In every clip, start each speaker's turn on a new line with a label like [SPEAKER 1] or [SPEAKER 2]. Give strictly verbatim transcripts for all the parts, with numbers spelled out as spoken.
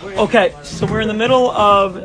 [SPEAKER 1] Okay, so we're in the middle of.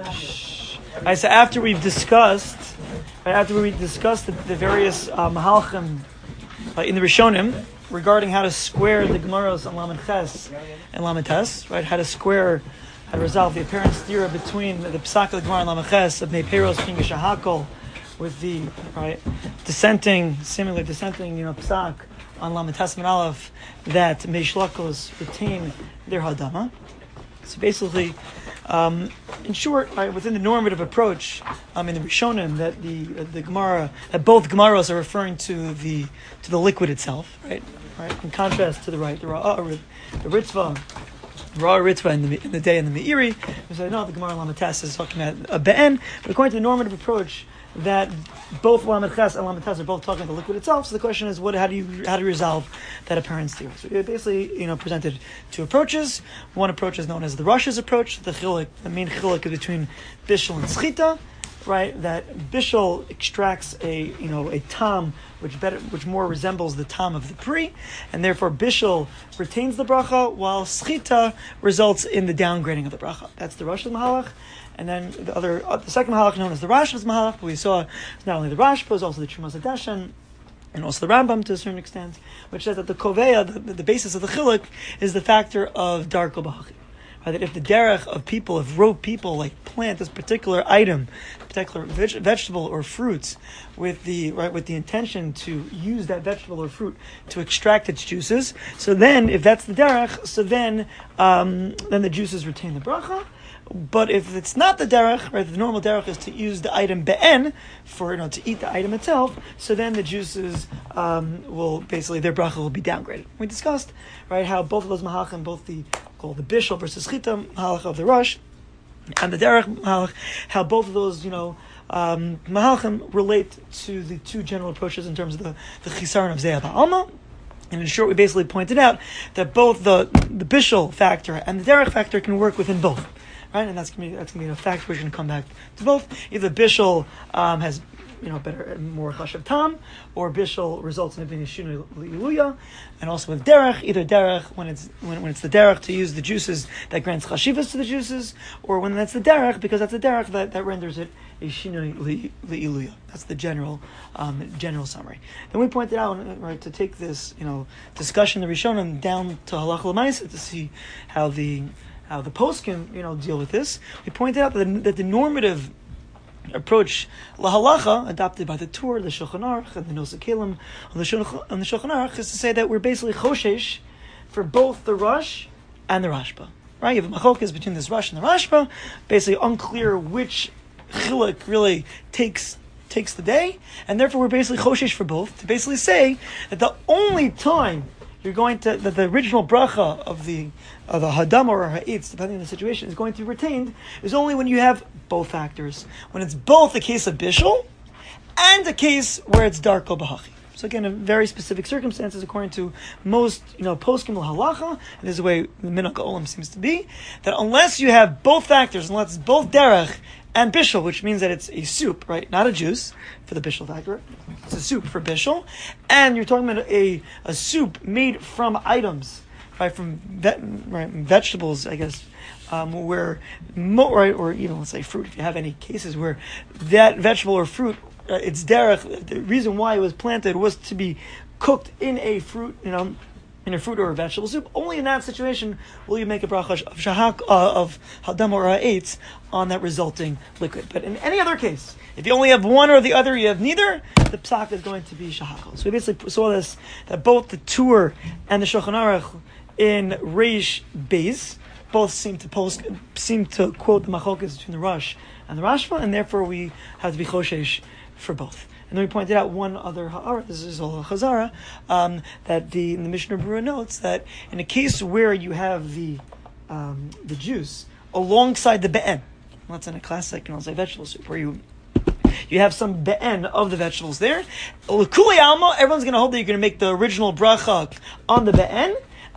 [SPEAKER 1] I said after we've discussed, after we discussed the, the various uh, mahalchim uh, in the Rishonim regarding how to square the Gemaros on Lamed Ches and Lamed Tes, right? How to square, how to resolve the apparent stira between the Psak of the Gemara and Lamed Ches of Neiperos Pingish Hakol with the right dissenting, seemingly dissenting, you know, Psak on Lamed Tes and Aleph that Meishlakos retain their Hadama. So basically, um, in short, right, within the normative approach um, in the Rishonim, that the uh, the Gemara, that both Gemaros are referring to the to the liquid itself, right? Right. In contrast to the right, the Ra'ah, the Ritva, Ra'ah Ritva in the in the day in the Meiri, we say no, the Gemara Lamed Tes is talking about a be'en. But according to the normative approach, that both Lamed Ches and Lamed Tes are both talking about the liquid itself. So the question is, what? How do you how do you resolve that apparent stira? So it basically, you know, presented two approaches. One approach is known as the Rosh's approach. The chiluk, the main chiluk is between bishul and schita, right? That bishul extracts a you know a tam which better which more resembles the tam of the pri, and therefore bishul retains the bracha, while schita results in the downgrading of the bracha. That's the Rosh's mahalach. And then the other, uh, the second mahalach known as the Rashba's mahalach, we saw not only the Rashba, but also the Trumas Hadeshen, and also the Rambam to a certain extent, which says that the Koveya, the, the basis of the Chiluk, is the factor of Darko B'Hachi. Right, that if the derech of people, if rope people like plant this particular item, particular veg- vegetable or fruits, with the right with the intention to use that vegetable or fruit to extract its juices, so then if that's the derech, so then um, then the juices retain the bracha. But if it's not the derech, right, the normal derech is to use the item be'en for, you know, to eat the item itself, so then the juices um, will basically, their bracha will be downgraded. We discussed, right, how both of those mahalachim, both the called the bishul versus chita mahalach of the Rosh and the derech mahalach, how both of those, you know, um, mahalachim relate to the two general approaches in terms of the, the chisaron of Ze'ah Ba'alma. And in short, we basically pointed out that both the the bishul factor and the derech factor can work within both. Right, and that's gonna be that's gonna be a fact. We're gonna come back to both. Either bishul um, has you know better more chashav tam, or bishul results in it being a shinui liluya, and also with derech, either derech when it's when, when it's the derech to use the juices that grants chashivas to the juices, or when that's the derech because that's the derech that, that renders it a shinui liluya. That's the general um, general summary. Then we pointed out, right, to take this you know discussion, the Rishonim, down to halacha l'maisa to see how the how the poskim, you know, deal with this. We pointed out that the, that the normative approach, lahalacha, adopted by the Tur, the Shulchan Aruch, and the Nosei Kelim on the Shulchan, on the Shulchan Aruch, is to say that we're basically choshesh for both the Rosh and the Rashba. Right? You have a machlokes between this Rosh and the Rashba, basically unclear which chiluk really takes takes the day, and therefore we're basically choshesh for both, to basically say that the only time you're going to, that the original bracha of the of the hadam or ha'itz, depending on the situation, is going to be retained, is only when you have both factors. When it's both a case of bishul and a case where it's darko b'hachi. So again, in very specific circumstances, according to most, you know, poskim l'halacha, and this is the way the minhag olam seems to be, that unless you have both factors, unless it's both derech and bishul, which means that it's a soup, right? Not a juice for the bishul factor. It's a soup for bishul. And you're talking about a, a soup made from items, right? From ve- right, vegetables, I guess, um, where, mo- right, or even let's say fruit, if you have any cases where that vegetable or fruit, uh, it's derech, the reason why it was planted was to be cooked in a fruit, you know, in a fruit or a vegetable soup. Only in that situation will you make a bracha of shahak uh, of hadam or ha'etz on that resulting liquid. But in any other case, if you only have one or the other, you have neither, the psak is going to be shahakol. So we basically saw this, that both the Tur and the Shulchan Aruch in Reish Beis both seem to post, seem to quote the machlokes between the Rosh and the Rashba, and therefore we have to be choshesh for both. And then we pointed out one other ha'ara, this is all chazara, um, that the, the Mishnah Berurah notes that in a case where you have the um, the juice alongside the be'en, that's in a classic, you know, say vegetable soup, where you you have some be'en of the vegetables there. L'kuli alma, everyone's going to hope that you're going to make the original bracha on the be'en,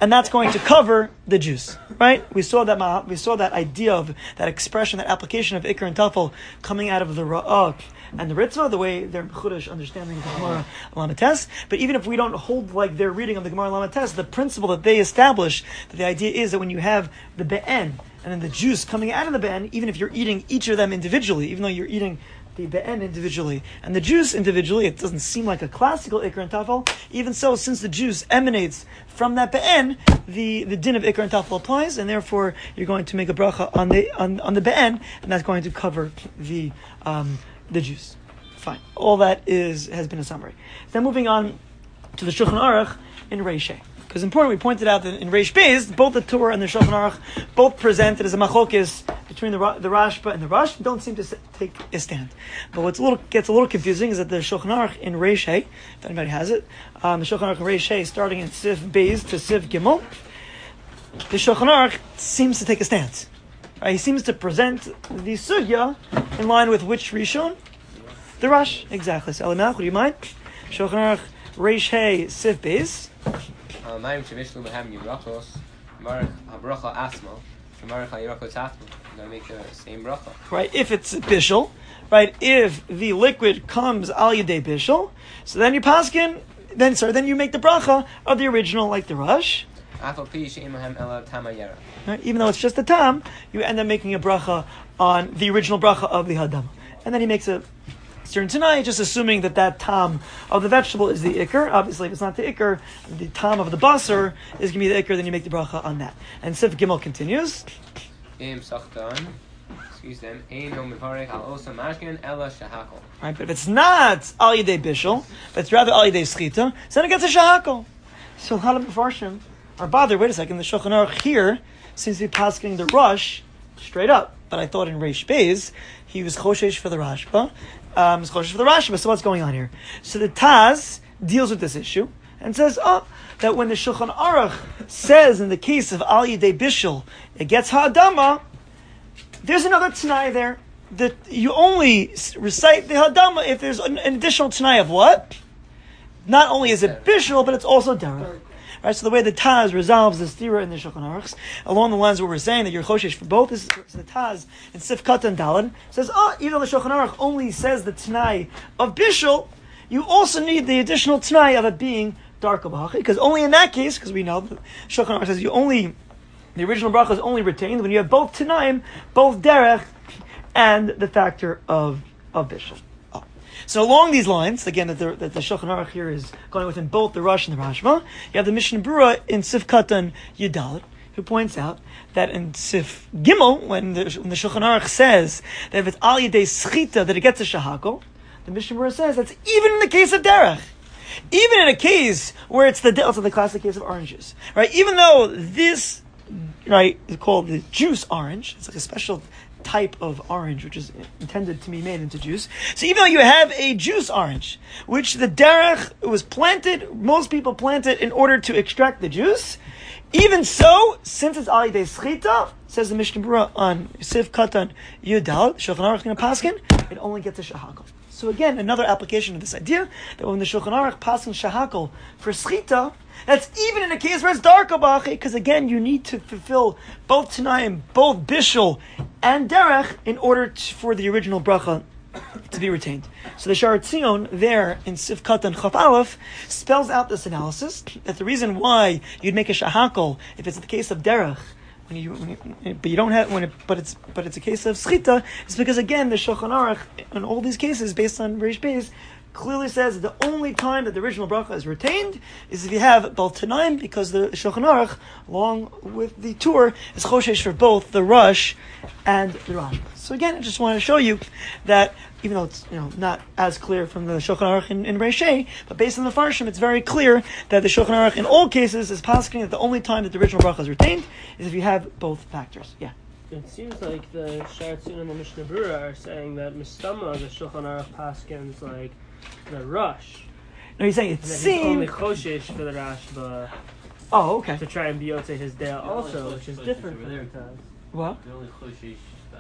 [SPEAKER 1] and that's going to cover the juice, right? We saw that we saw that idea of that expression, that application of Iker and Tafel coming out of the Ra'ah and the Ritzvah, the way they're Chudash understanding of the Gemara Lamates. But even if we don't hold like their reading of the Gemara Lamates, the principle that they establish, that the idea is that when you have the Be'en and then the juice coming out of the Be'en, even if you're eating each of them individually, even though you're eating the Be'en individually and the juice individually, it doesn't seem like a classical Iker and Tafel. Even so, since the juice emanates from that Be'en, the, the din of Iker and Tafel applies, and therefore you're going to make a bracha on the on, on the Be'en, and that's going to cover the um, the juice. Fine. All that is has been a summary. Then moving on to the Shulchan Aruch in Reishei. Because important, we pointed out that in Reish Beis, both the Torah and the Shulchan Aruch both presented as a machlokes between the the Rashba and the Rush, don't seem to take a stand. But what's a little gets a little confusing is that the Shulchan Aruch in Reish Hey, if anybody has it, um, the Shulchan Aruch in Reish Hey, starting in Sif Beis to Sif Gimel, the Shulchan Aruch seems to take a stance. Right? He seems to present the sugya in line with which Rishon? The Rush, exactly. So Elimach, would you mind? Shulchan Aruch Reish Hey Sif Beis.
[SPEAKER 2] Mayim shevishlu mehem yibrachos, marich habracha asma, marich hayirachos atma. You're going to make the same bracha.
[SPEAKER 1] Right, if it's bishul, right, if the liquid comes al yedei bishul, so then you paskin, then sorry, then you make the bracha of the original, like the Rush.
[SPEAKER 2] Afal pi she'im mehem ela tamayera.
[SPEAKER 1] Right, even though it's just a tam, you end up making a bracha on the original bracha of the hadam, and then he makes a during tonight, just assuming that that tam of the vegetable is the ikr. Obviously, if it's not the ikr, the tam of the basar is going to be the ikr, then you make the bracha on that. And Sif Gimel continues.
[SPEAKER 2] Im sachtan, excuse them, ein no mevarech al osa mashkin ela shahakol.
[SPEAKER 1] Right, but if it's not al yedei bishul, but it's rather al yedei schita, so then it gets a shahakol. So a lot of Mefarshim are bothered. Wait a second, the Shulchan Aruch here seems to be pasking the Rush straight up. But I thought in Reish Beis, he was choshesh for the Rashba. Um, for the Rashba. So what's going on here? So the Taz deals with this issue and says, oh, that when the Shulchan Aruch says in the case of Al Yidei Bishul, it gets Ha'adama, there's another Tanai there. That you only recite the Ha'adama if there's an, an additional Tanai of what? Not only is it Bishul, but it's also Derech. Right, so the way the Taz resolves the stira in the Shulchan Aruch, along the lines where we're saying that you're choshesh for both, this is the Taz in Sif Katan Dalad says, oh, even though the Shulchan Aruch only says the Tanai of Bishul, you also need the additional Tanai of it being dark of because only in that case, because we know the Shulchan Aruch says you only, the original bracha is only retained when you have both Tanaim, both Derech, and the factor of, of Bishul. So along these lines, again, that the, that the Shulchan Aruch here is going within both the Rush and the Rashba, you have the Mishnah Berurah in Sif Katan Yudal, who points out that in Sif Gimel, when the, when the Shulchan Aruch says that if it's Al Yedei Schita that it gets a Shahakol, the Mishnah Berurah says that's even in the case of Derech. Even in a case where it's the, also the classic case of oranges, right? Even though this, right, is called the juice orange, it's like a special type of orange which is intended to be made into juice. So even though you have a juice orange, which the derech was planted, most people plant it in order to extract the juice, even so, since it's al yedei schita, says the Mishnah Berurah on Sif Katan Yudal, Shulchan Aruch in a paskin, it only gets a shahakol. So again, another application of this idea that when the Shulchan Aruch paskin shahakol for schita, that's even in a case where it's dark abache, because again, you need to fulfill both Tanaim, both Bishul and Derech, in order to, for the original bracha to be retained. So the Sha'ar Tzion there in Sif Katan Chaf Aleph spells out this analysis, that the reason why you'd make a shahakol if it's the case of Derech, when you, when you, but you don't have when it, but it's but it's a case of schita, is because again the Shulchan Aruch in all these cases based on Reish Beis clearly says that the only time that the original bracha is retained is if you have both Tanaim, because the Shulchan Aruch, along with the Tur, is choshesh for both the Rush and the Rashba. So again, I just want to show you that even though it's you know not as clear from the Shulchan Aruch in, in Reish Hey, but based on the Farshim, it's very clear that the Shulchan Aruch in all cases is pasking that the only time that the original bracha is retained is if you have both factors. Yeah.
[SPEAKER 3] It seems like the Sha'ar Tzion and the Mishnah Berurah are saying that Mistama, the Shulchan Aruch paskins like the Rush.
[SPEAKER 1] No, he's saying it seems
[SPEAKER 3] only choshesh for the Rashba.
[SPEAKER 1] Oh, okay.
[SPEAKER 3] To try and be yotzei his day also, which is different from the time.
[SPEAKER 1] What?
[SPEAKER 4] They're only choshesh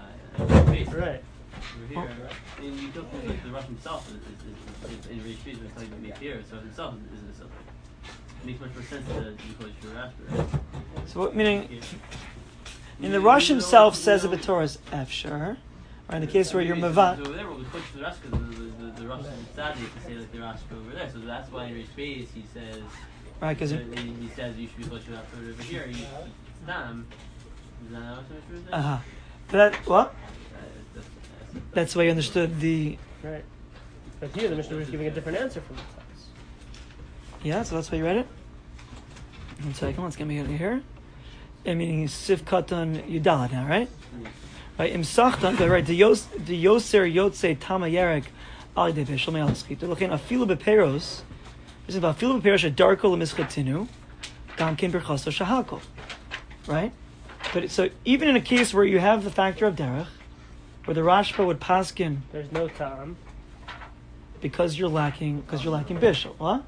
[SPEAKER 4] by face.
[SPEAKER 3] Right.
[SPEAKER 4] Over here, right? And you don't think like the Rush himself is, is, is, is in Reish Beis, it's not even made here, so himself is, is, is makes much more sense to be called Shura after.
[SPEAKER 1] So what meaning?
[SPEAKER 4] Yeah.
[SPEAKER 1] And the
[SPEAKER 4] You-
[SPEAKER 1] Rush
[SPEAKER 4] you
[SPEAKER 1] himself
[SPEAKER 4] know-
[SPEAKER 1] says
[SPEAKER 4] you
[SPEAKER 1] of a
[SPEAKER 4] know-
[SPEAKER 1] Torah is Efshar. Or in the case where you're
[SPEAKER 4] So
[SPEAKER 1] Mavat.
[SPEAKER 4] over there, we put the Rush because the, the, the, the Rush is Tzaddik to say like the Rush over there. So that's why in Rish Beis he says,
[SPEAKER 1] Right, because
[SPEAKER 4] he, he says you should be called Shura after over here. You, it's Dam. Is that not what Rish Beis says?
[SPEAKER 1] uh-huh. That what?
[SPEAKER 4] Uh, that's, that's,
[SPEAKER 1] That's the way you understood the.
[SPEAKER 3] Right. But here the Mishnah is giving a different answer from the text.
[SPEAKER 1] Yeah, so that's why you read it. One second, let's get me out of here. I mean, Sif Katan Yudalad now, right?
[SPEAKER 4] Yeah.
[SPEAKER 1] Right, Im Sachtan, right, the Yos, the Yoser Yotze Tama Yerek Ali De Bishal Me'al Skit. They're looking at Afilu Beperos. This is about Afilu Beperos, a Darko Lemischatinu, Gam Kim Berchaso Shahako. Right? But so even in a case where you have the factor of Derech, where the Rashba would paskin
[SPEAKER 3] There's no time.
[SPEAKER 1] because you're lacking, because you're lacking Bishal. What?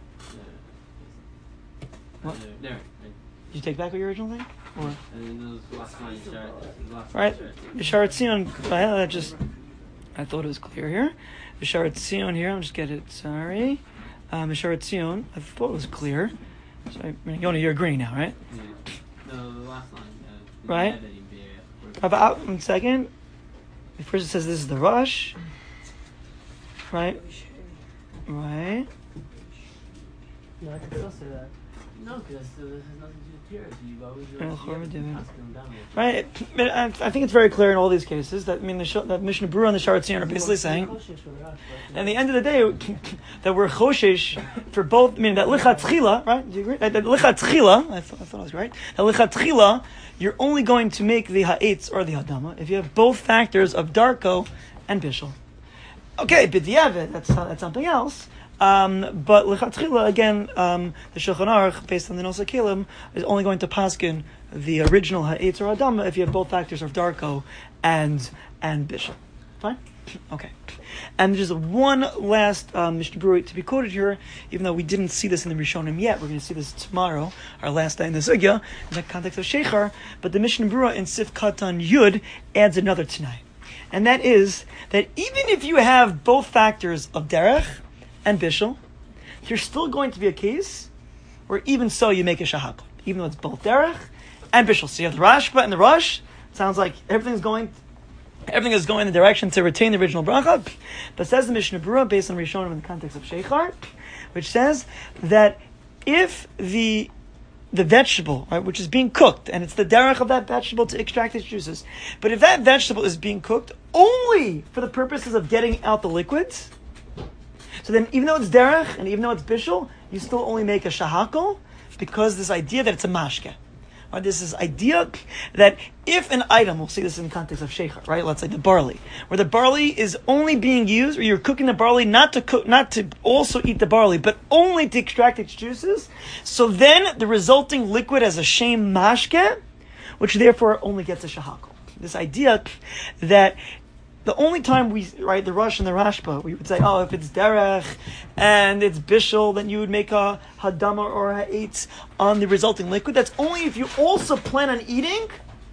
[SPEAKER 1] What?
[SPEAKER 4] There, there.
[SPEAKER 1] Did you take back what your original thing? Or?
[SPEAKER 4] And then those last lines start. Last
[SPEAKER 1] Right,
[SPEAKER 4] lines start.
[SPEAKER 1] Visharat Tzion. I just, I thought it was clear here. Visharat Tzion here. I'll just get it. Sorry, um, Visharat Tzion. I thought it was clear. So I mean, Yoni, you're agreeing now, right?
[SPEAKER 4] Yeah. No, the last line. Uh,
[SPEAKER 1] Right. About one second. First it says this is the rush. Right. Right.
[SPEAKER 3] No, I can still say that.
[SPEAKER 4] No, because this has nothing to do with purity. You always
[SPEAKER 1] Yeah,
[SPEAKER 4] you
[SPEAKER 1] Chorah
[SPEAKER 4] have to
[SPEAKER 1] David.
[SPEAKER 4] pass them down there.
[SPEAKER 1] Right. But I, I think it's very clear in all these cases that I mean the Sh- that Mishnah Berurah and the Sharat Tzion are basically saying. At the end of the day, that we're choshesh for both. I mean that lichat tchila, right? Do you agree? That lichat tchila. I, th- I thought I was right. That lichat tchila, you're only going to make the ha'etz or the hadama if you have both factors of darko and bishul. Okay, b'diavad, that's that's something else. Um, but lichat tchila again, um, the Shulchan Aruch, based on the Nosei Kelim, is only going to paskin the original ha'etz or hadama if you have both factors of darko and and bishul. Fine. Okay. And there's one last um, Mishnah Berurah to be quoted here, even though we didn't see this in the Rishonim yet. We're going to see this tomorrow, our last day in the Sugya, in the context of Shechar. But the Mishnah Berurah in Sif Katan Yud adds another Tanai. And that is that even if you have both factors of Derech and Bishul, there's still going to be a case where even so you make a Shahakot, even though it's both Derech and Bishul. So you have the Rashba and the Rush. Sounds like everything's going Everything is going in the direction to retain the original bracha. But says the Mishnah Berurah, based on Rishonim in the context of Shechar, which says that if the the vegetable, right, which is being cooked, and it's the derech of that vegetable to extract its juices, but if that vegetable is being cooked only for the purposes of getting out the liquids, so then even though it's derech and even though it's bishul, you still only make a shahakol because this idea that it's a mashke. Right, this is idea that if an item, we'll see this in the context of shechar, right? Let's say the barley, where the barley is only being used, or you're cooking the barley not to cook, not to also eat the barley, but only to extract its juices. So then the resulting liquid has a shem mashke, which therefore only gets a shahakol. This idea that the only time we, right, the Rush and the Rashba, we would say, oh, if it's derech and it's bishul, then you would make a hadama or a ha'etz on the resulting liquid. That's only if you also plan on eating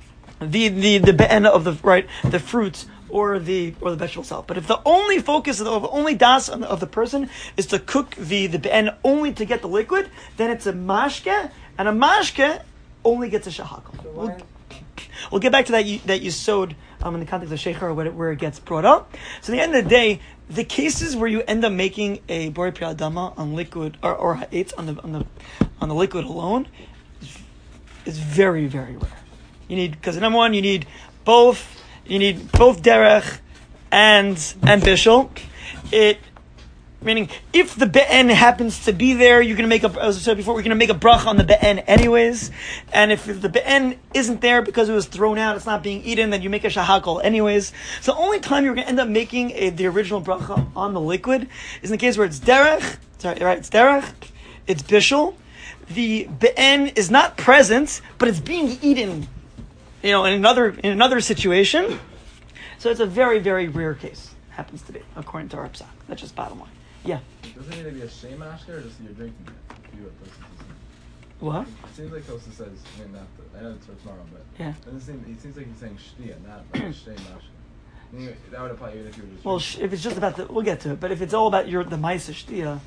[SPEAKER 1] the the the be'en of the right the fruits or the or the vegetable itself. But if the only focus of the only das of the person is to cook the the be'en only to get the liquid, then it's a mashke, and a mashke only gets a shahakol. We'll, we'll get back to that that you sowed. Um, in the context of Shechar, where it, where it gets brought up. So at the end of the day, the cases where you end up making a Bori Pri Adama on liquid, or, or ha'etz on the, on the, on the liquid alone, is, is very, very rare. You need, because number one, you need both, you need both derech and, and bishul. It, meaning, if the be'en happens to be there, you're going to make a, as I said before, we're going to make a bracha on the be'en anyways. And if the be'en isn't there because it was thrown out, it's not being eaten, then you make a shahakol anyways. So the only time you're going to end up making a, the original bracha on the liquid is in the case where it's derech, sorry, right, it's derech, it's bishul. The be'en is not present, but it's being eaten, you know, in another, in another situation. So it's a very, very rare case. Happens to be, according to our psak. That's just bottom line. Yeah.
[SPEAKER 5] Doesn't it need to be a shame ashker or just you're drinking it? You what Tosis is saying.
[SPEAKER 1] What?
[SPEAKER 5] It seems like Tosis says, I mean, not the, I know it's for tomorrow, but
[SPEAKER 1] Yeah.
[SPEAKER 5] it doesn't seem, it seems like he's saying shtia, not like shame ashker. That would apply even if you were just
[SPEAKER 1] Well,
[SPEAKER 5] drinking.
[SPEAKER 1] sh- if it's just about the, we'll get to it. But if it's all about your the ma'isa shtia,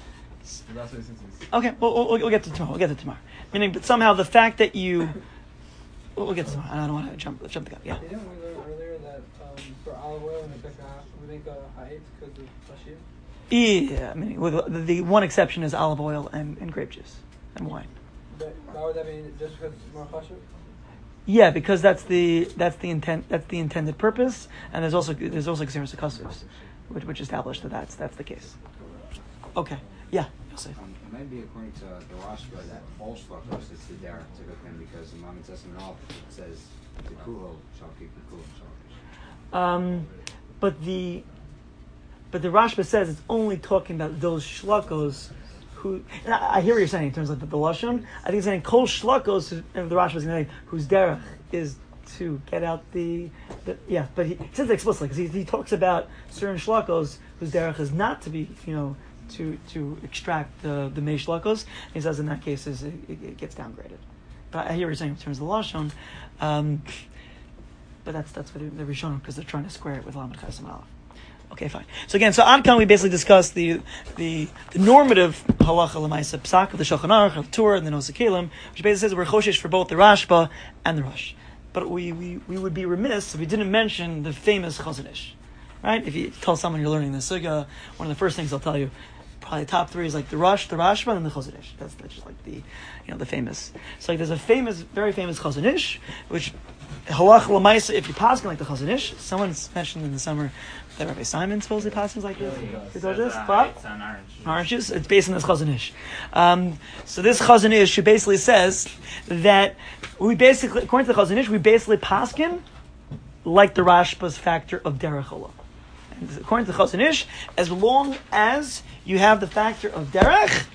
[SPEAKER 5] So that's what since it's
[SPEAKER 1] Okay, we'll, we'll, we'll get to tomorrow. We'll get to tomorrow. Meaning, but somehow the fact that you, we'll, we'll get to tomorrow. I don't want to jump jump the gun. Yeah.
[SPEAKER 6] Didn't we learn earlier that um, for olive oil and the bekash, we make a ha'et because of tashir?
[SPEAKER 1] Yeah. I mean, with the, the one exception is olive oil and, and grape juice and wine.
[SPEAKER 6] But why would that be just because it's more chashuv?
[SPEAKER 1] Yeah, because that's the that's the intent that's the intended purpose, and there's also there's also Xeris Akassus, which which established that that's that's the case. Okay. Yeah. Yosef.
[SPEAKER 7] Um, it might be according to the Rashba that all shlachos is the derech to cook them because in Mamet Testament all it says tekuho shalki tekuho shalki.
[SPEAKER 1] Um, but the but the Rashba says it's only talking about those shlakos who. And I, I hear what you're saying in terms of the, the lashon. I think it's saying kol shlakos. And the Rashba is saying whose derech is to get out the, the yeah. But he, he says it explicitly because he, he talks about certain shlakos whose derech is not to be you know. to to extract the the mei shlakos. He says in that case is it, it, it gets downgraded. But I hear what you're saying in terms of the lashon. Um, but that's that's what they're Rishonim because they're trying to square it with Lamed Chesam Aleph. Okay, fine. So again, so Adkan we basically discussed the the, the normative halacha l'maisa psak of the Shulchan Aruch, of Torah, and the Nosei Kelim, which basically says we're choshesh for both the Rashba and the Rosh. But we, we, we would be remiss if we didn't mention the famous Chazon Ish. Right? If you tell someone you're learning the Sugya, one of the first things they'll tell you, probably top three is like the Rosh, the Rashba, and the Chazon Ish. That's, that's just like the, you know, the famous. So like there's a famous, very famous Chazon Ish, which halach l'maisa, if you pass like the Chazon Ish, someone's mentioned in the summer that Rabbi Simon supposedly passes like this. Who told this? What?
[SPEAKER 8] It's on orange.
[SPEAKER 1] Orange juice. It's based on this Chazon Ish. Um, so this Chazon Ish, who basically says that we basically, according to the Chazon Ish, we basically paskin like the Rashba's factor of derech olah. And according to the Chazon Ish, as long as you have the factor of derech,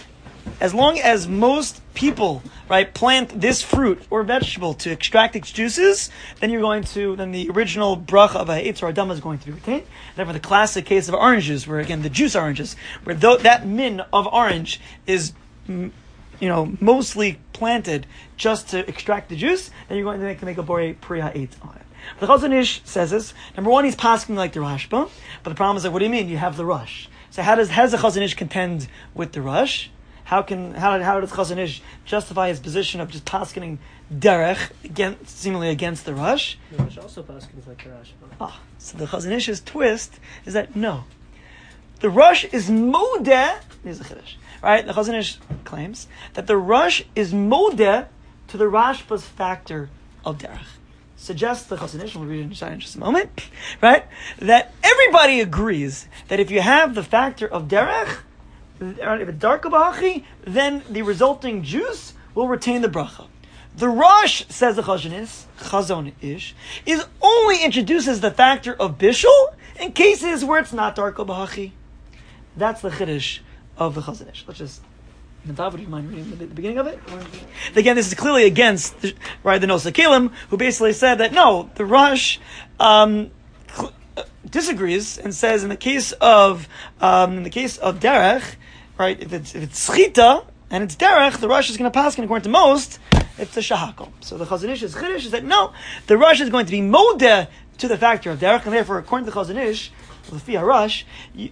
[SPEAKER 1] as long as most people, right, plant this fruit or vegetable to extract its juices, then you're going to, then the original bracha of a ha'etz or adama is going to be retained. Therefore, the classic case of oranges, where again the juice oranges, where though that min of orange is, you know, mostly planted just to extract the juice, then you're going to make, to make a borei pri ha'etz on it. But the Chazon Ish says this. Number one, he's passing like the Rashba, but the problem is like, what do you mean? You have the Rush. So how does how does the Chazon Ish contend with the Rush? How can how how does Chazon Ish justify his position of just paskening derech against, seemingly against the Rush?
[SPEAKER 3] The Rush also paskins like the Rashba.
[SPEAKER 1] Ah, so the Chazon Ish's twist is that no, the Rush is modeh. Here's a chiddush, right? The Chazon Ish claims that the Rush is modeh to the Rashba's factor of derech. Suggests the Chazon Ish, we'll read it inside in just a moment, right? That everybody agrees that if you have the factor of derech, if it's dark b'hachi, then the resulting juice will retain the bracha. The Rosh, says the Chazon Ish, Chazon Ish, is only introduces the factor of bishul in cases where it's not dark b'hachi. That's the chiddush of the Chazon Ish. Let's just. Nadav, would you mind reading the beginning of it? Again, this is clearly against the, right, the Nosei Kelim, who basically said that no, the Rosh um, cl- uh, disagrees and says in the case of um, in the case of derech, right, if it's if it's schita and it's derech, the Rosh is going to pass, and according to most, it's a shahakol. So the Chazon Ish's chiddush is that no, the Rosh is going to be modeh to the factor of derech, and therefore, according to the Chazon Ish, the Fia Rosh,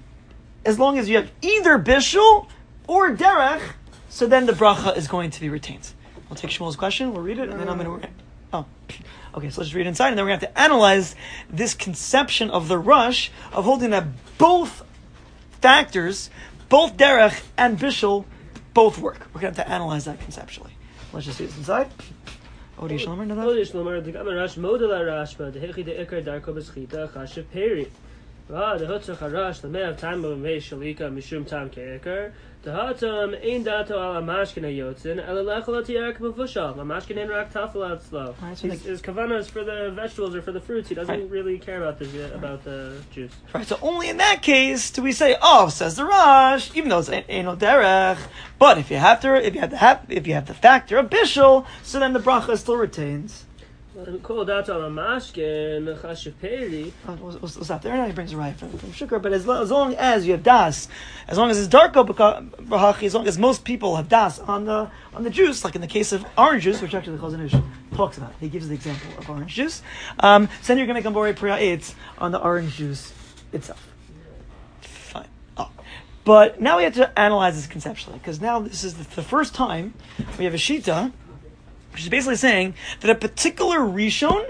[SPEAKER 1] as long as you have either bishul or derech, so then the bracha is going to be retained. We'll take Shmuel's question, we'll read it, and then I'm going to... Oh, okay, so let's just read it inside, and then we're going to have to analyze this conception of the Rush, of holding that both factors, both derech and bishul, both work. We're going to have to analyze that conceptually. Let's just see this inside. Odi Shlomer, Nadav?
[SPEAKER 3] Odi Shlomer, the Gamma Rash, Modela Rashba, the Hechi de Iker Darko Beschita, Chashiv Peri. Ah, the Hutzach Harash, the Me'av Time of Mei Shalika, Mishum Tam Ke'eker. The Hatam, Ein Dato Ala Mashkin Yotzin, Ela Lechel Tiyak Bevushal, La Mashkin Ein Rak Tafel Out Slow. His, his kavanah is for the vegetables or for the fruits. He doesn't right. really care about the about the juice.
[SPEAKER 1] Right. So only in that case do we say, oh, says the Rosh, even though it's Eino Derech. But if you have to, if you have the have, if you have the factor of bishul, so then the bracha still retains.
[SPEAKER 3] Call that on a mashkin chashiv peri.
[SPEAKER 1] We'll stop there. Now he brings a right from, from Shukar. But as, lo- as long as you have das, as long as it's darko b'hachi, as long as most people have das on the on the juice, like in the case of orange juice, which actually the Chazon Ish talks about. He gives the example of orange juice. Um, so then you're going to make a borei priya eitz on the orange juice itself. Fine. Oh. But now we have to analyze this conceptually, because now this is the, the first time we have a shita, which is basically saying that a particular rishon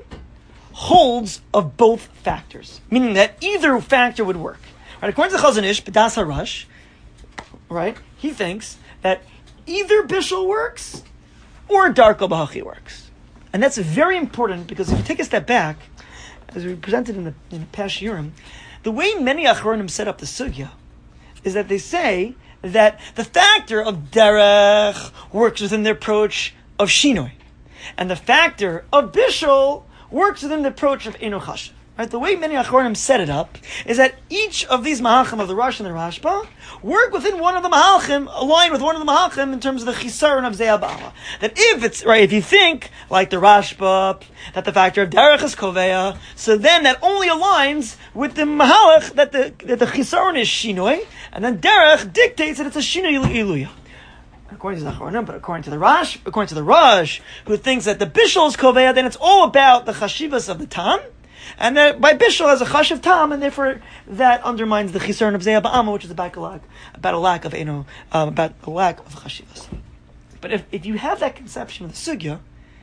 [SPEAKER 1] holds of both factors, meaning that either factor would work. Right? According to Chazon Ish, B'das Harash, right, he thinks that either bishul works or darko b'hachi works, and that's very important because if you take a step back, as we presented in the in the past shiurim, the way many achronim set up the sugya is that they say that the factor of derech works within the approach of shinoi, and the factor of bishul works within the approach of eno chashiv. Right? The way many achronim set it up is that each of these mahalchim of the Rosh and the Rashba work within one of the mahalchim, align with one of the mahalchim in terms of the chisaron of Zeh Ba'ama. That if it's, right, if you think, like the Rashba, that the factor of derech is koveya, so then that only aligns with the mahalach that the, that the chisaron is shinoi, and then derech dictates that it's a shinoi iluya. According to the Achronim, but according to the Rash, according to the Raj, who thinks that the bishul is koveya, then it's all about the chashivas of the tam, and that by bishul has a chashiv tam, and therefore that undermines the chisaron of Zeh Ba'ama, which is about a lack, about a lack of eno, um, about a lack of chashivas. But if, if you have that conception of the sugya,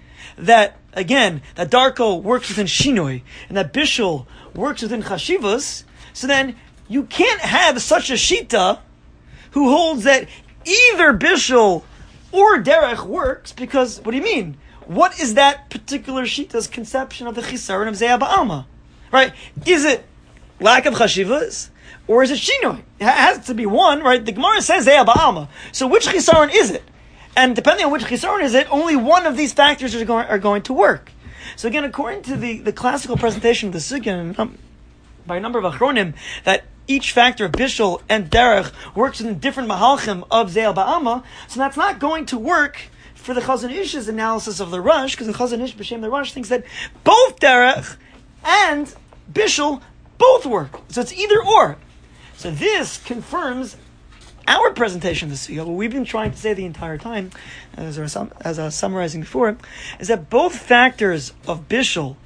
[SPEAKER 1] that again that darko works within shinoi and that bishul works within chashivas, so then you can't have such a shita who holds that either bishul or derech works, because what do you mean? What is that particular shita's conception of the chisaron of Zeh Ba'ama? Right? Is it lack of chashivas, or is it shinoi? It has to be one, right? The Gemara says Zeh Ba'ama. So which chisaron is it? And depending on which chisaron is it, only one of these factors are going, are going to work. So again, according to the, the classical presentation of the sugya um, by a number of achronim, that each factor of bishul and derech works in different mahalchim of Zeh Ba'ama, so that's not going to work for the Chazon Ish's analysis of the Rush, because the Chazon Ish b'shem the Rush thinks that both derech and bishul both work. So it's either or. So this confirms our presentation of the sugya, what we've been trying to say the entire time, as I was, as I was summarizing before, is that both factors of bishul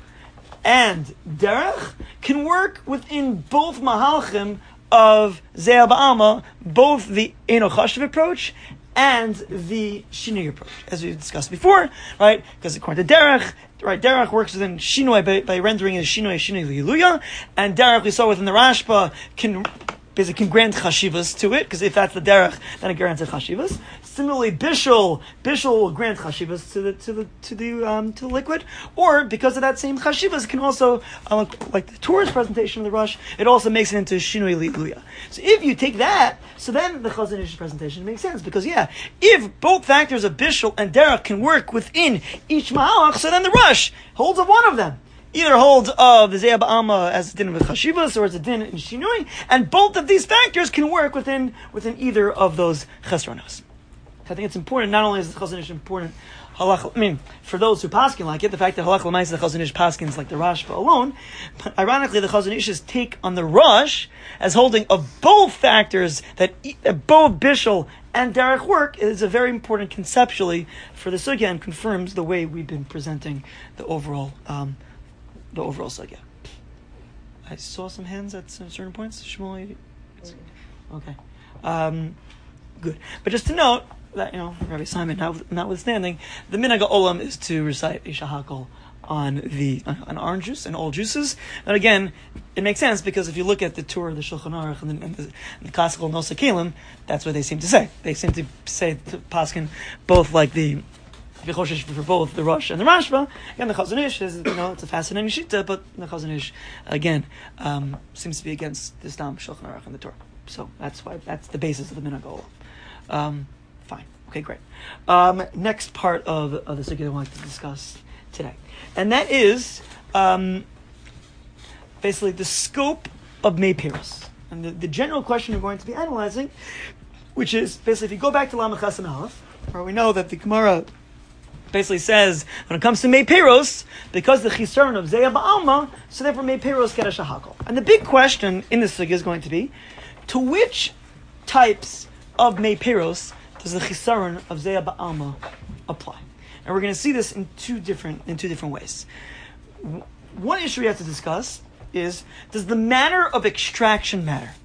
[SPEAKER 1] and derech can work within both mahalchim of Zeh Ba'ama, both the eno chashiv approach and the shinoi approach, as we discussed before, right? Because according to derech, right, derech works within shinoi by, by rendering it shinoi shinoi liluya, and derech we saw within the Rashba can basically can grant chashivas to it, because if that's the derech, then it grants chashivas. Similarly, bishul bishul will grant chashivas to the to the to the um, to the liquid, or because of that same chashivas, can also uh, like the Torah's presentation of the Rush, it also makes it into shinoi liluya. So if you take that, so then the Chazon Ish's presentation makes sense, because yeah, if both factors of bishul and derech can work within each mahalach, so then the Rush holds of one of them. Either holds of the Zeh Ba'ama as a din with chashivas, or as a din in shinoi, and both of these factors can work within within either of those chesronos. I think it's important. Not only is the Chazon Ish important, halach, I mean, for those who paskin like it, the fact that halach l'maisa the Chazon Ish paskins like the Rashba alone, but ironically the Chazon Ish's take on the Rush as holding of both factors that, that both bishul and derech work is a very important conceptually for the sugya, and confirms the way we've been presenting the overall. Um, The overall sugya. I saw some hands at some certain points. Shmuel, okay, um, good. But just to note that, you know, Rabbi Simon, notwithstanding, the minhag olam is to recite a shahakol on the on orange juice and all juices. And again, it makes sense because if you look at the Torah, the Shulchan Aruch, and the, and the, and the classical Nosei Kelim, that's what they seem to say. They seem to say to paskin both like the for both the Rush and the Rashba. Again, the Chazon Ish is, you know, it's a fascinating shita, but the Chazon Ish, again, um, seems to be against the Stam, Shulchan Aruch, and the Torah. So that's why, that's the basis of the minhag olam. Um, fine. Okay, great. Um, next part of, of the sugya I want to discuss today. And that is, um, basically the scope of Mei Peros. And the, the general question we're going to be analyzing, which is, basically, if you go back to Lamed Ches and Aleph, where we know that the Gemara basically says, when it comes to Mei Peros, because the chisaron of Zeh Ba'ama, so therefore Mei Peros get a shahakol. And the big question in this sugya is going to be, to which types of Mei Peros does the chisaron of Zeh Ba'ama apply? And we're going to see this in two different in two different ways. One issue we have to discuss is, does the manner of extraction matter?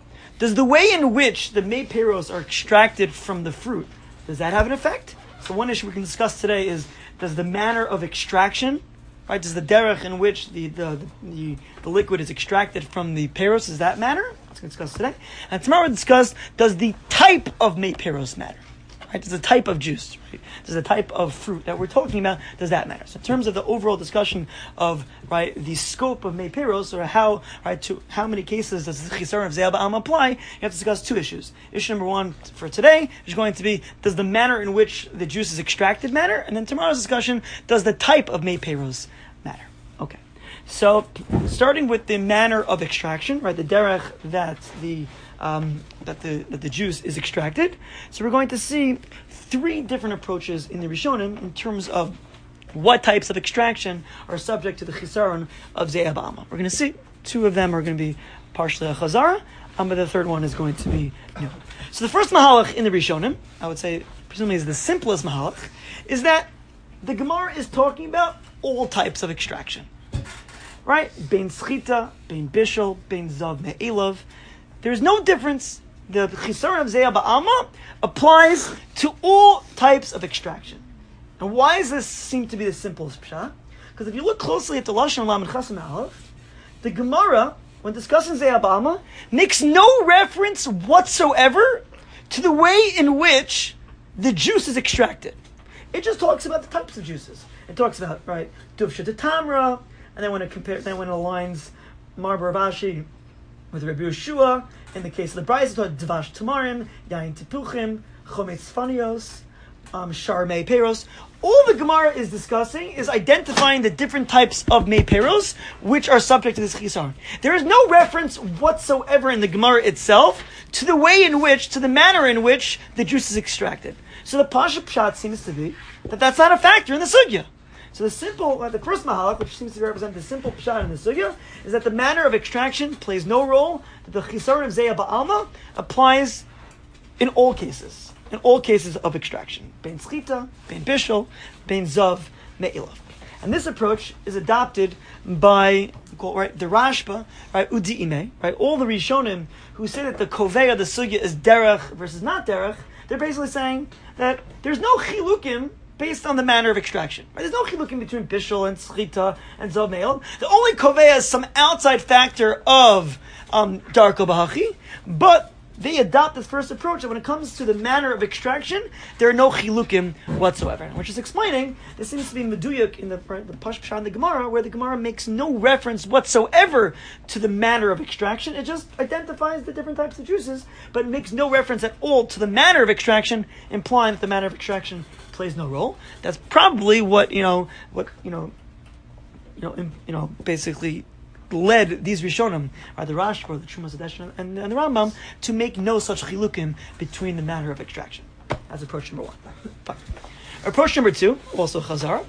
[SPEAKER 1] does the way in which the meiperos are extracted from the fruit, does that have an effect? So one issue we can discuss today is, does the manner of extraction, right, does the derech in which the, the, the, the liquid is extracted from the peros, does that matter? Let's discuss today. And tomorrow we'll discuss, does the type of meiperos matter? Right? Does the type of juice, right? Does the type of fruit that we're talking about, does that matter? So in terms of the overall discussion of, right, the scope of meiperos, or how, right, to how many cases does the chisaron of Ze'ah Ba'am apply, you have to discuss two issues. Issue number one for today is going to be, does the manner in which the juice is extracted matter? And then tomorrow's discussion, does the type of meiperos matter? Okay. So, starting with the manner of extraction, right, the derech that the um, that the that the juice is extracted. So we're going to see three different approaches in the Rishonim in terms of what types of extraction are subject to the chisaron of Ze'ah Ba'am. We're going to see two of them are going to be partially a chazara, um, but the third one is going to be new. So the first mahalach in the Rishonim, I would say, presumably is the simplest mahalach, is that the Gemara is talking about all types of extraction. Right? Bein schita, bein bishul, bein zav me'elav. There's no difference. The chisaron of Ze'ah Ba'am applies to all types of extraction. And why does this seem to be the simplest pshat? Because if you look closely at the Lashon Lamed Chasam Aleph, the Gemara, when discussing Ze'ah Ba'am, makes no reference whatsoever to the way in which the juice is extracted. It just talks about the types of juices. It talks about, right, Duvsha de Tamra, and then when it compares, then when it aligns Marbar Ravashi with Rabbi Yeshua, in the case of the Brayz, it's called Dvash Tamarim, Yain Tipuchim, Chometz Fanios, um, Shar Meiperos. All the Gemara is discussing is identifying the different types of Meiperos which are subject to this chisaron. There is no reference whatsoever in the Gemara itself to the way in which, to the manner in which the juice is extracted. So the Pasha Pshat seems to be that that's not a factor in the sugya. So the simple, uh, the first mahalach, which seems to represent the simple pshat in the sugya, is that the manner of extraction plays no role. That the chisaron of Ze'ah Ba'am applies in all cases, in all cases of extraction. Bein schita, bein bishul, bein zav me'elav. And this approach is adopted by, right, the Rashba, right, Udi'ime, right, all the Rishonim who say that the kovei of the sugya is derech versus not derech. They're basically saying that there's no chilukim based on the manner of extraction. Right? There's no chilukim between bishul and schita and zav me'elav. The only kovei is some outside factor of um, darko b'hachi, but they adopt this first approach that when it comes to the manner of extraction, there are no chilukim whatsoever. Which is explaining, this seems to be meduyuk in the, the Pash Pshat in the Gemara, where the Gemara makes no reference whatsoever to the manner of extraction. It just identifies the different types of juices, but makes no reference at all to the manner of extraction, implying that the manner of extraction plays no role. That's probably what, you know, what, you know, you know, in, you know, basically led these Rishonim, or the Rashba, the Trumas Hadeshin, and, and the Rambam, to make no such chilukim between the manner of extraction. That's approach number one. Fine. Approach number two, also Chazara,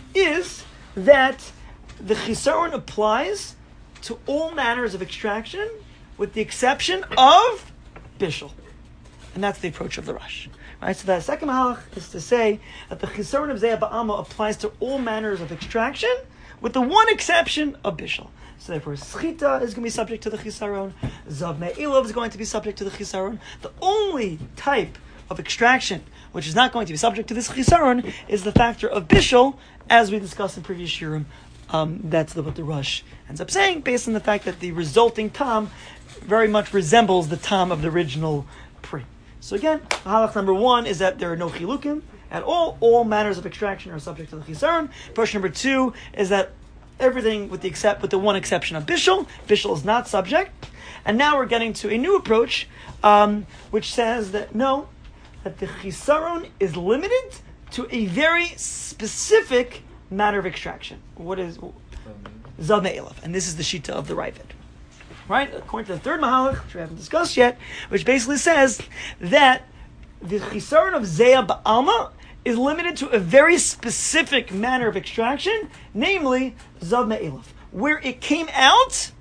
[SPEAKER 1] is that the chisaron applies to all manners of extraction, with the exception of bishul, and that's the approach of the Rash. Right, so the second mahalach is to say that the chisaron of Ze'ah Ba'am applies to all manners of extraction, with the one exception of bishul. So therefore, schita is going to be subject to the chisaron. Zav me'elav is going to be subject to the chisaron. The only type of extraction which is not going to be subject to this chisaron is the factor of bishul, as we discussed in previous shiurim. Um, that's the, what the Rush ends up saying, based on the fact that the resulting tam very much resembles the tam of the original pri. So again, halach number one is that there are no chilukim at all. All manners of extraction are subject to the chisaron. Approach number two is that everything with the except with the one exception of bishul, bishul is not subject. And now we're getting to a new approach, um, which says that no, that the chisaron is limited to a very specific manner of extraction. What is zav me'elav? And this is the shita of the Ravid. Right? According to the third mahalach, which we haven't discussed yet, which basically says that the chisaron of Ze'ah Ba'am is limited to a very specific manner of extraction, namely zav me'elav, where it came out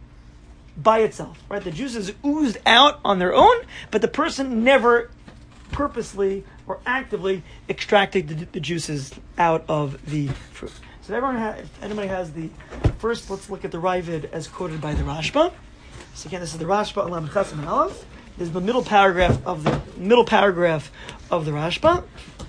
[SPEAKER 1] by itself. Right? The juices oozed out on their own, but the person never purposely or actively extracted the, the juices out of the fruit. So everyone, ha- if anybody has the first, let's look at the Ravid as quoted by the Rashba. So again, this is the Rashba on Lamed Chasam and Aleph. is the middle paragraph of the middle paragraph of the Rashba.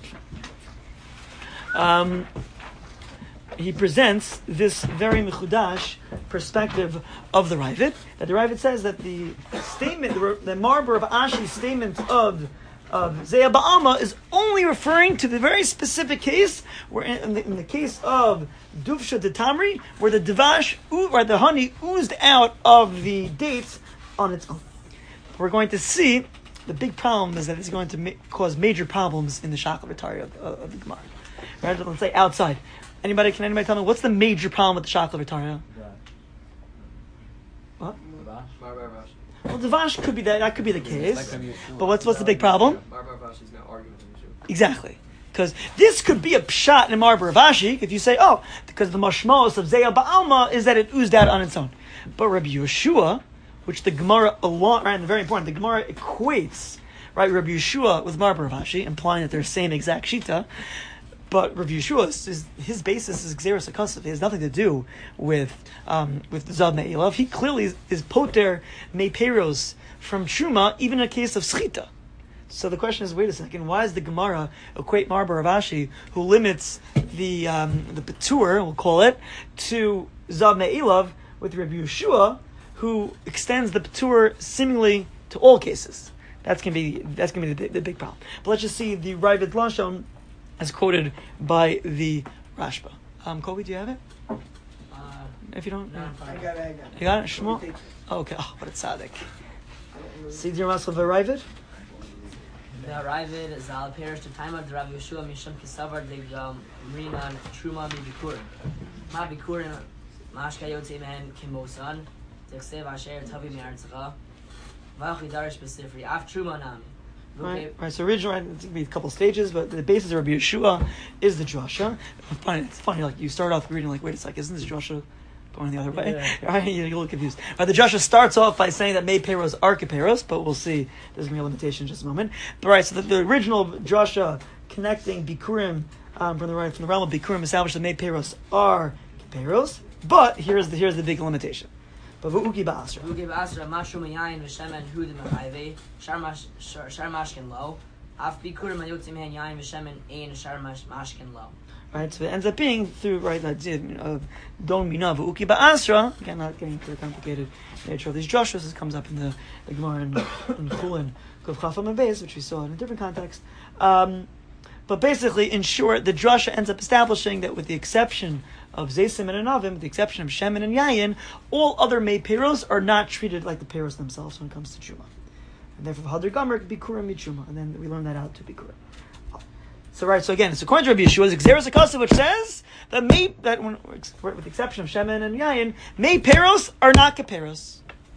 [SPEAKER 1] Um, he presents this very mechudash perspective of the Ravid. That the Ravid says that the statement, the, the Marber of Ashi's statement of of Zeya Ba'alma is only referring to the very specific case where, in the, in the case of Duvsha de Tamri, where the Devash, where the honey oozed out of the dates on its own. We're going to see the big problem is that it's going to ma- cause major problems in the Shachar V'Tarya of, of, of the Gemara. Right? Let's say outside. Anybody, can anybody tell me what's the major problem with the Shachar V'Tarya? What? Well, Devash could be that. That could be the case. But what's what's the big problem? Exactly, because this could be a pshat in Marber Ravashi if you say, oh, because the mashmos of Zeya Ba'alma is that it oozed out on its own. But Rabbi Yeshua, which the Gemara along, right, and very important, the Gemara equates, right, Rabbi Yeshua with Marber Ravashi, implying that they're the same exact shita. But Rabbi Yeshua, is, his basis is Xeris HaKasav. It has nothing to do with um, with Zav Me'elav. He clearly is, is poter Me'peros from Truma, even in a case of Schita. So the question is, wait a second, why does the Gemara equate Marber Ravashi, who limits the um, the Petur, we'll call it, to Zav Me'elav, with Rabbi Yeshua, who extends the Petur seemingly to all cases? That's going to be that's going to be the, the big problem. But let's just see the Ravid Lashon as quoted by the Rashba. Um, Kobe, do you have it?
[SPEAKER 8] Uh,
[SPEAKER 1] if you don't,
[SPEAKER 8] no,
[SPEAKER 6] I got it, I got it.
[SPEAKER 1] You got it, Shmuel? Oh, okay. Oh, what a tzaddik. See your muscle Ravid?
[SPEAKER 8] The Ravid is al perish to time of the Rabbi Yeshua Misham Kisavar de Rinan Truma mi Bikurim. Ma Bikurim Mashka Yotze Men Kimosan Teksev Asher Tavi Miartzcha Vachi Darish Besifri Af Truma Nami.
[SPEAKER 1] Right, right. So originally, right, it's going to be a couple stages, but the basis of Rabbi Yeshua is the drasha. It's funny, like you start off reading, like, wait a second, isn't this drasha going the other way? Yeah. Right? You're a little confused. Right, the drasha starts off by saying that May Peros are Keperos, but we'll see. There's going to be a limitation in just a moment. But right, so the, the original drasha connecting Bikurim um, from the right from the realm of Bikurim established that May Peros are Keperos, but here's the here's the big limitation. But Vuki Ba'asra.
[SPEAKER 8] Vuki Ba'asra, Mashru Mayayin, Veshemen, Hudim, Hayve, Sharmashkin Lo, Af Bikurim, Mayotzim, Hen Yayin, Veshemen, Ein, Sharmashkin Lo.
[SPEAKER 1] Right, so it ends up being through, right, that uh, Don Mina, Vuki Ba'asra, again, not getting into the complicated nature of these drushes, this comes up in the, the Gemara in, in Chulin, Kuf Chafam and Beis, which we saw in a different context. Um, but basically, in short, the drasha ends up establishing that with the exception of Zaysim and Anavim, with the exception of Shemin and Yayin, all other May Peros are not treated like the Peros themselves when it comes to Truma. And therefore, Hadar Gomer could be Kurim Mitruma, and then we learn that out to be Kurim. So, right, so again, it's according to Rabbi Yeshua, it's Xeris HaKasav, which says that May, that when, with the exception of Shemin and Yayin, May Peros are not Keperos.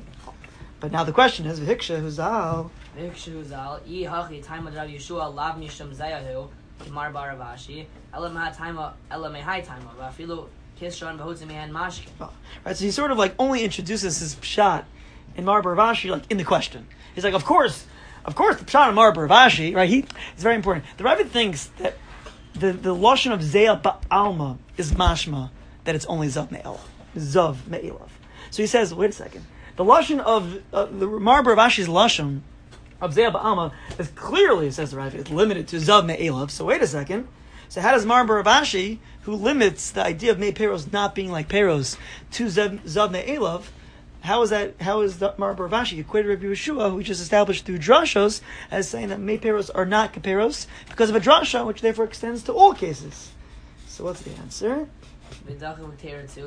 [SPEAKER 1] But now the question is, V'hiksha Huzal.
[SPEAKER 8] V'hiksha Huzal, I hachi time of Rabbi Yeshua, lav misham zayahu, Mar Bar Ravashi, Elam ha time Elam hai time Vafilu Kishron Bahutzim Mehan Mashkin.
[SPEAKER 1] Right, so he sort of like only introduces his pshat in Mar Bar Ravashi like in the question. He's like, of course, of course, the pshat in Mar Bar Ravashi, right? He it's very important. The Ravid thinks that the the lashon of Zeya Ba'alma is mashma that it's only zav me'elav, zav me'elav. So he says, wait a second, the lashon of uh, the Mar Bar Ravashi's lashon of Zeya Ba'alma is clearly, says the Ravid, it's limited to zav me'elav. So wait a second. So how does Marber Ravashi, who limits the idea of May Peros not being like Peros to Zav, Zav Me'elav, how is that? How is the Marber Ravashi equated Rabbi Yeshua, who we just established through drashos, as saying that May Peros are not Keperos because of a drasha, which therefore extends to all cases? So what's the answer?
[SPEAKER 8] The Efshar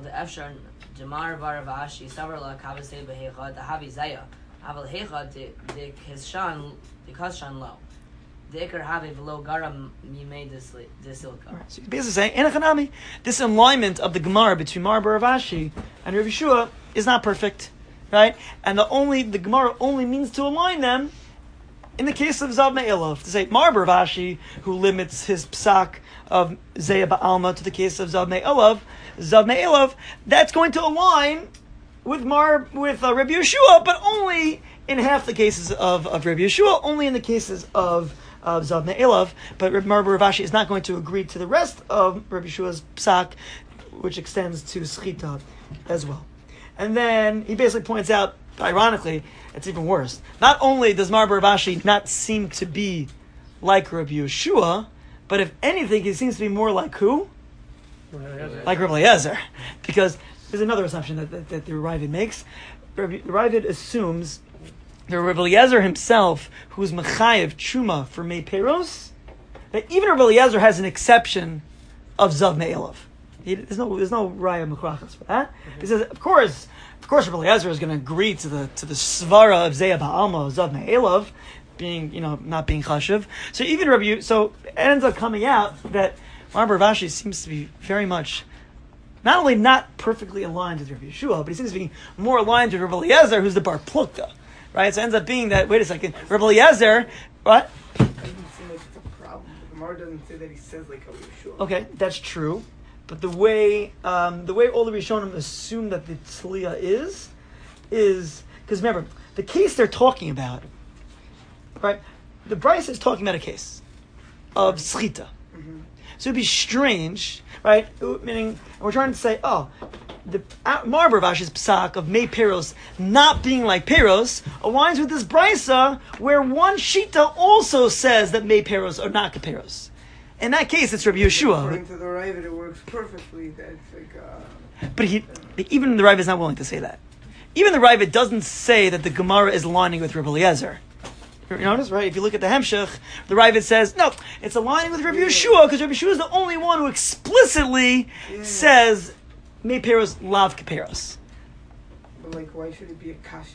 [SPEAKER 8] Jamar Bar Ravashi Savarla Kavase Behechad the Havi Zaya Aval Hechad the Kishan the Kashan Lo. Right, so he's basically saying, Enochanami, this alignment of the Gemara between Marber Ravashi and Rabbi Yeshua is not perfect, right? And the only the Gemara only means to align them in the case of Zav Me'elav. To say Marber Ravashi, who limits his psak of Zeya Ba'alma to the case of Zav Me'elav, Zav Me'elav, that's going to align with Mar with uh, Rabbi Yeshua, but only in half the cases of, of Rabbi Yeshua, only in the cases of of Zav Me'elav, but Marber Ravashi is not going to agree to the rest of Rabbi Yeshua's psak, which extends to Schita as well. And then he basically points out
[SPEAKER 1] ironically, it's even worse. Not only does Mar Bar Ashi not seem to be like Rabbi Yeshua, but if anything, he seems to be more like who? Like Rabbi Eliezer. Because there's another assumption that, that, that the Ravid makes. Rabbi, the Ravid assumes that Rabbi Eliezer himself, who's Mechayev Truma for Mei Peros, that even Rabbi Eliezer has an exception of Zav Me'elav. There's no, there's no Raya Mechrachas for that. He says, of course, of course, Rabbi Eliezer is going to agree to the to the svara of Zeya Ba'alma, Zav Me'elav, being, you know, not being chashiv. So even Rabbi, so it ends up coming out that Mar Bar Ashi seems to be very much, not only not perfectly aligned with Rabbi Yeshua, but he seems to be more aligned with Rabbi Eliezer, who's the Bar Plukta, right? So it ends up being that, wait a second, Rabbi Eliezer, what?
[SPEAKER 6] Gemara doesn't say that he says like how Yeshua.
[SPEAKER 1] Okay, that's true, but the way um, the way all the Rishonim assume that the Tzliya is, is because remember the case they're talking about, right? The Bryce is talking about a case of Schita. Mm-hmm. So it'd be strange, right? Meaning we're trying to say, oh, the uh, Mar Bar Ashi's psak of Mei Peros not being like Peros aligns with this brisa where one shita also says that Mei Peros are not Peros. In that case, it's Rabbi Yeshua.
[SPEAKER 6] According to the Ravid, it works perfectly. That's like. Uh,
[SPEAKER 1] but he, even the Ravid is not willing to say that. Even the Ravid doesn't say that the Gemara is aligning with Rabbi Eliezer. You notice, right? If you look at the Hemshech, the Ravid says, no, it's aligning with Rabbi yeah. Yeshua because Rabbi Yeshua is the only one who explicitly yeah. says Mei Peros lav Keperos.
[SPEAKER 6] But like, why should it be a kasha?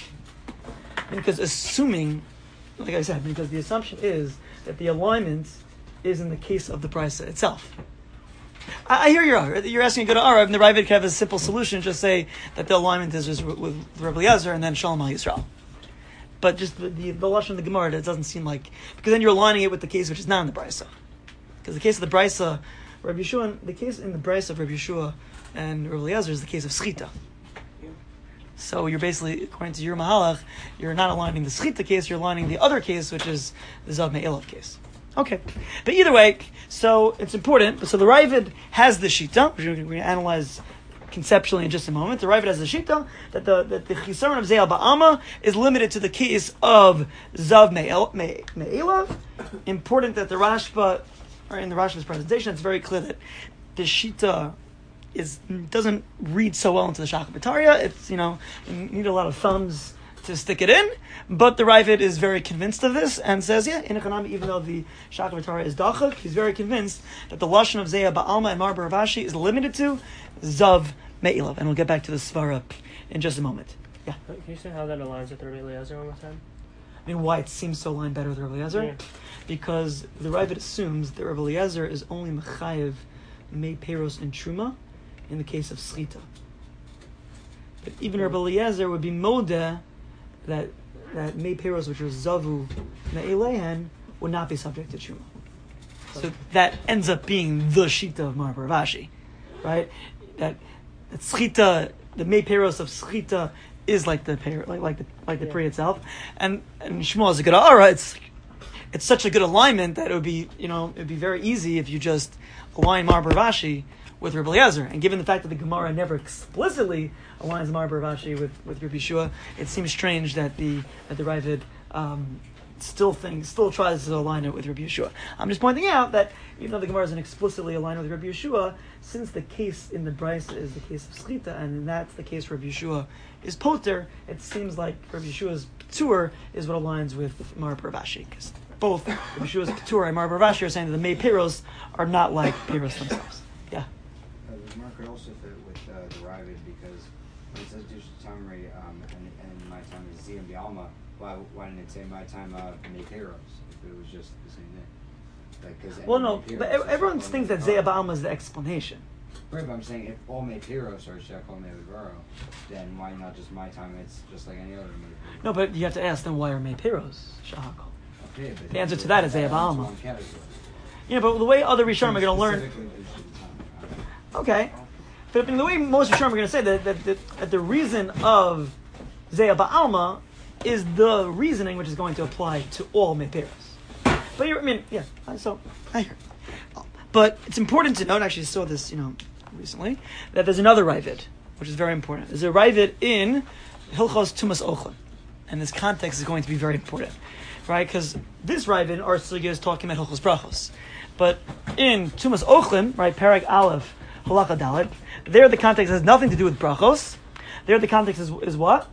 [SPEAKER 1] Because assuming, like I said, because the assumption is that the alignment is in the case of the brisa itself. I, I hear you're you're asking to go to Arav, and the Ravid can have a simple solution, just say that the alignment is just with, with Rabbi Eliezer and then Shalom Al Yisrael. But just the, the, the Lashon of the Gemara, it doesn't seem like, because then you're aligning it with the case which is not in the brisa. Because the case of the brisa, Rabbi Yeshua, the case in the brisa of Rabbi Yeshua and Rabbi Eliezer is the case of Schita. Yeah. So you're basically, according to your Mahalach, you're not aligning the Schita case, you're aligning the other case, which is the Zav Me'elav case. Okay. But either way, so it's important. So the Ravid has the Shita, which we're going to analyze conceptually in just a moment. The Ravid has the Shita that the that the Chisaron of Zeya Ba'alma is limited to the case of Zav Me'elav. Important that the Rashba, or in the Rashba's presentation, it's very clear that the Shita is doesn't read so well into the Shach B'Tarya. It's, you know, you need a lot of thumbs to stick it in, but the Ravid is very convinced of this and says, yeah, in Echanami, even though the Shach B'Tarya is Dachak, he's very convinced that the Lashon of Zeya Ba'alma and Mar Bar Ashi is limited to Zav Me'elav, and we'll get back to the Svara in just a moment. Yeah.
[SPEAKER 3] Can you say how that aligns with Rabbi Eliezer one more time?
[SPEAKER 1] I mean, why it seems so aligned better with Rabbi Eliezer? Yeah. Because the Ravid assumes that Rabbi Eliezer is only Mechayev Mei Peros and Truma in the case of Schita. But even Rabbi Eliezer would be Modeh that that Mei Peros, which are Zavu Me'elehen, would not be subject to Truma. So that ends up being the Shita of Mar Bar Ashi, right? That that Schita, the Mei Peros of Schita is like the like like the like the yeah. Pri itself, and and Shmuel is a good Ara. It's it's such a good alignment that it would be, you know, it would be very easy if you just align Mar Bar Ashi with Rabbi Eliezer. And given the fact that the Gemara never explicitly aligns Mar Bar Ashi with with Rabbi Yeshua, it seems strange that the that the Ravid um, still thinks still tries to align it with Rabbi Yeshua. I'm just pointing out that even though the Gemara isn't explicitly aligned with Rabbi Yeshua, since the case in the Brisa is the case of Schita, and that's the case Rabbi Yeshua is Poter, it seems like Rabbi Yeshua's P'tur is what aligns with Mar Bar Ashi, because both Rabbi Yeshua's P'tur and Mar Bar Ashi are saying that the Mei Peros are not like Peros themselves. Yeah.
[SPEAKER 7] Uh, the Gemara could also fit with uh, the Ravid, because when it says Dush Tamri um, and, and my time is Ziyam B'Alma, why, why didn't it say my time uh, Mei Peros if it was just the same thing? Like,
[SPEAKER 1] well, no, but everyone thinks that Zeya Ba'alma is the explanation.
[SPEAKER 7] Right, but I'm saying if all Mei Peros are Shekel Mei Vero, then why not just my time? It's just like any other Mei Peros.
[SPEAKER 1] No, but you have to ask them, why are Mei Peros Shahakol?
[SPEAKER 7] Okay, but
[SPEAKER 1] the answer to that is Zeya Ba'alma.
[SPEAKER 7] Yeah,
[SPEAKER 1] you know, but the way other Rishonim are going to learn. Okay, but in the way most Rishonim are going to say that, that, that, that the reason of Zeya Ba'alma is the reasoning which is going to apply to all Mei Peros. But you're, I mean, yeah. So I hear. But it's important to note. Actually, I saw this, you know, recently, that there's another Ravid, which is very important. There's a Ravid in Hilchos Tumas Ochlin. And this context is going to be very important, right? Because this Ravid, our Sugya, is talking about Hilchos Brachos. But in Tumas Ochlin, right, Perek Aleph, Halacha Dalet, there the context has nothing to do with Brachos. There the context is, is what?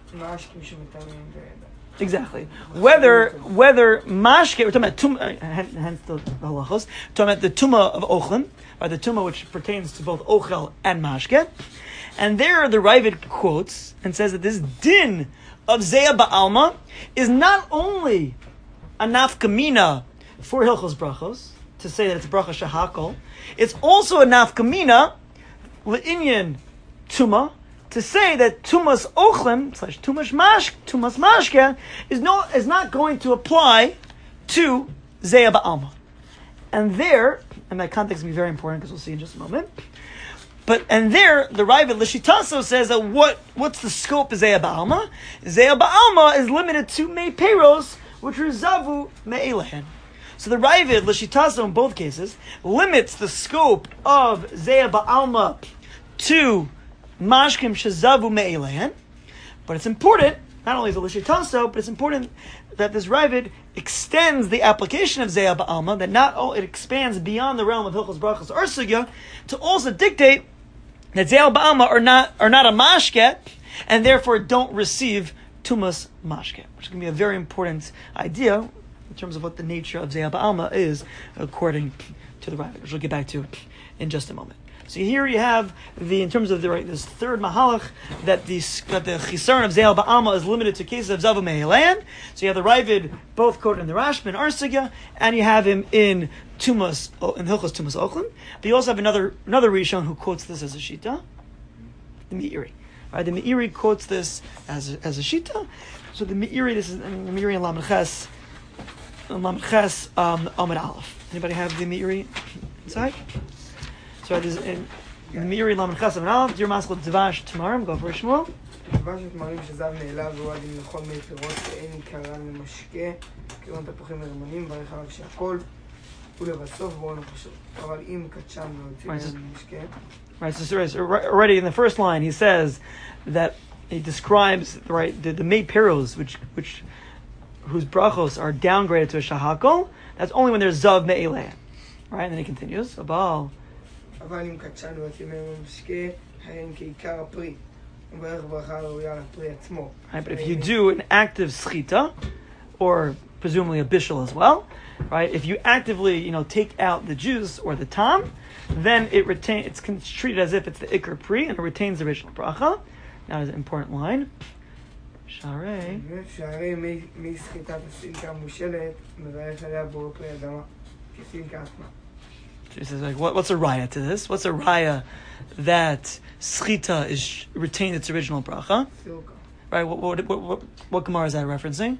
[SPEAKER 1] Exactly. Whether whether mashke, we're talking about tum, uh, hence the, the halachos, talking about the tuma of ochlim, or the tuma which pertains to both ochel and mashke. And there the Ravid quotes and says that this din of Zeya Ba'alma is not only a nafkamina for Hilchos Brachos, to say that it's bracha shahakol, it's also a nafkamina le'inyan tuma, to say that tumas ochlim slash tumas mash tumas mashke is no is not going to apply to Zeya Ba'alma. And there, and that context will be very important because we'll see in just a moment. But and there, the Ravid Lishitaso says that what what's the scope of Zeya Ba'alma? Zeya Ba'alma is limited to mei peros, which are zavu me'elehen. So the Ravid Lishitaso in both cases limits the scope of Zeya Ba'alma to mashkim shazavu me'elehen. But it's important, not only is it Lishitaso, but it's important that this Ravid extends the application of Zeya Ba'alma, that not oh, it expands beyond the realm of Hilchos Brachos or Sugya, to also dictate that Zeya Ba'alma are not are not a mashke, and therefore don't receive tumas mashke, which is going to be a very important idea in terms of what the nature of Zeya Ba'alma is, according to the Ravid, which we'll get back to in just a moment. So here you have the, in terms of the right, this third mahalach, that the that the chisaron of Zeya Ba'alma is limited to cases of zavu me'elan. So you have the Ravid both quoted in the Rashba and Arsugya, and you have him in Tumas in Hilchos Tumas Ochlim. But you also have another another Rishon who quotes this as a shita, the Meiri. Right, the Meiri quotes this as a, as a shita. So the Meiri, this is the Meiri and Lamed Ches, Lamed Ches um, Amud Aleph. Anybody have the Meiri inside? So this is in, in the Meiri Lamed Ches Amud Aleph. Dear Maskal Dvash tomorrow. Go for Shmuel.
[SPEAKER 9] דבש מתמרים שזב נעלב והוא עדין לכל מי פירות שאין עיקרן למשקה כגון תפוחים ורמונים ברך עליו שהכל ולבסוף בואו נחשוב אבל אם קדשן ויוצאים למשקה.
[SPEAKER 1] Right, so, so already in the first line he says that he describes right the, the mei peros which which whose brachos are downgraded to a shahakol. That's only when there's zav me'eleh. Right, and then he continues. Abal.
[SPEAKER 9] אבל אם קדשן ויוצאים למשקה הן כעיקר הפרי.
[SPEAKER 1] Right, but if you do an active schita, or presumably a bishul as well, right? If you actively, you know, take out the juice or the tam, then it retain it's treated as if it's the ikar pri and it retains the original bracha. That is an important line. Sharei.
[SPEAKER 9] Sharei mi schita v'silka mushelet mevarech alea boro pnei adama k'silka asma.
[SPEAKER 1] She says, like, what, what's a raya to this? What's a raya that schita is retained its original bracha? Right. What what what what, what Gemara is that referencing?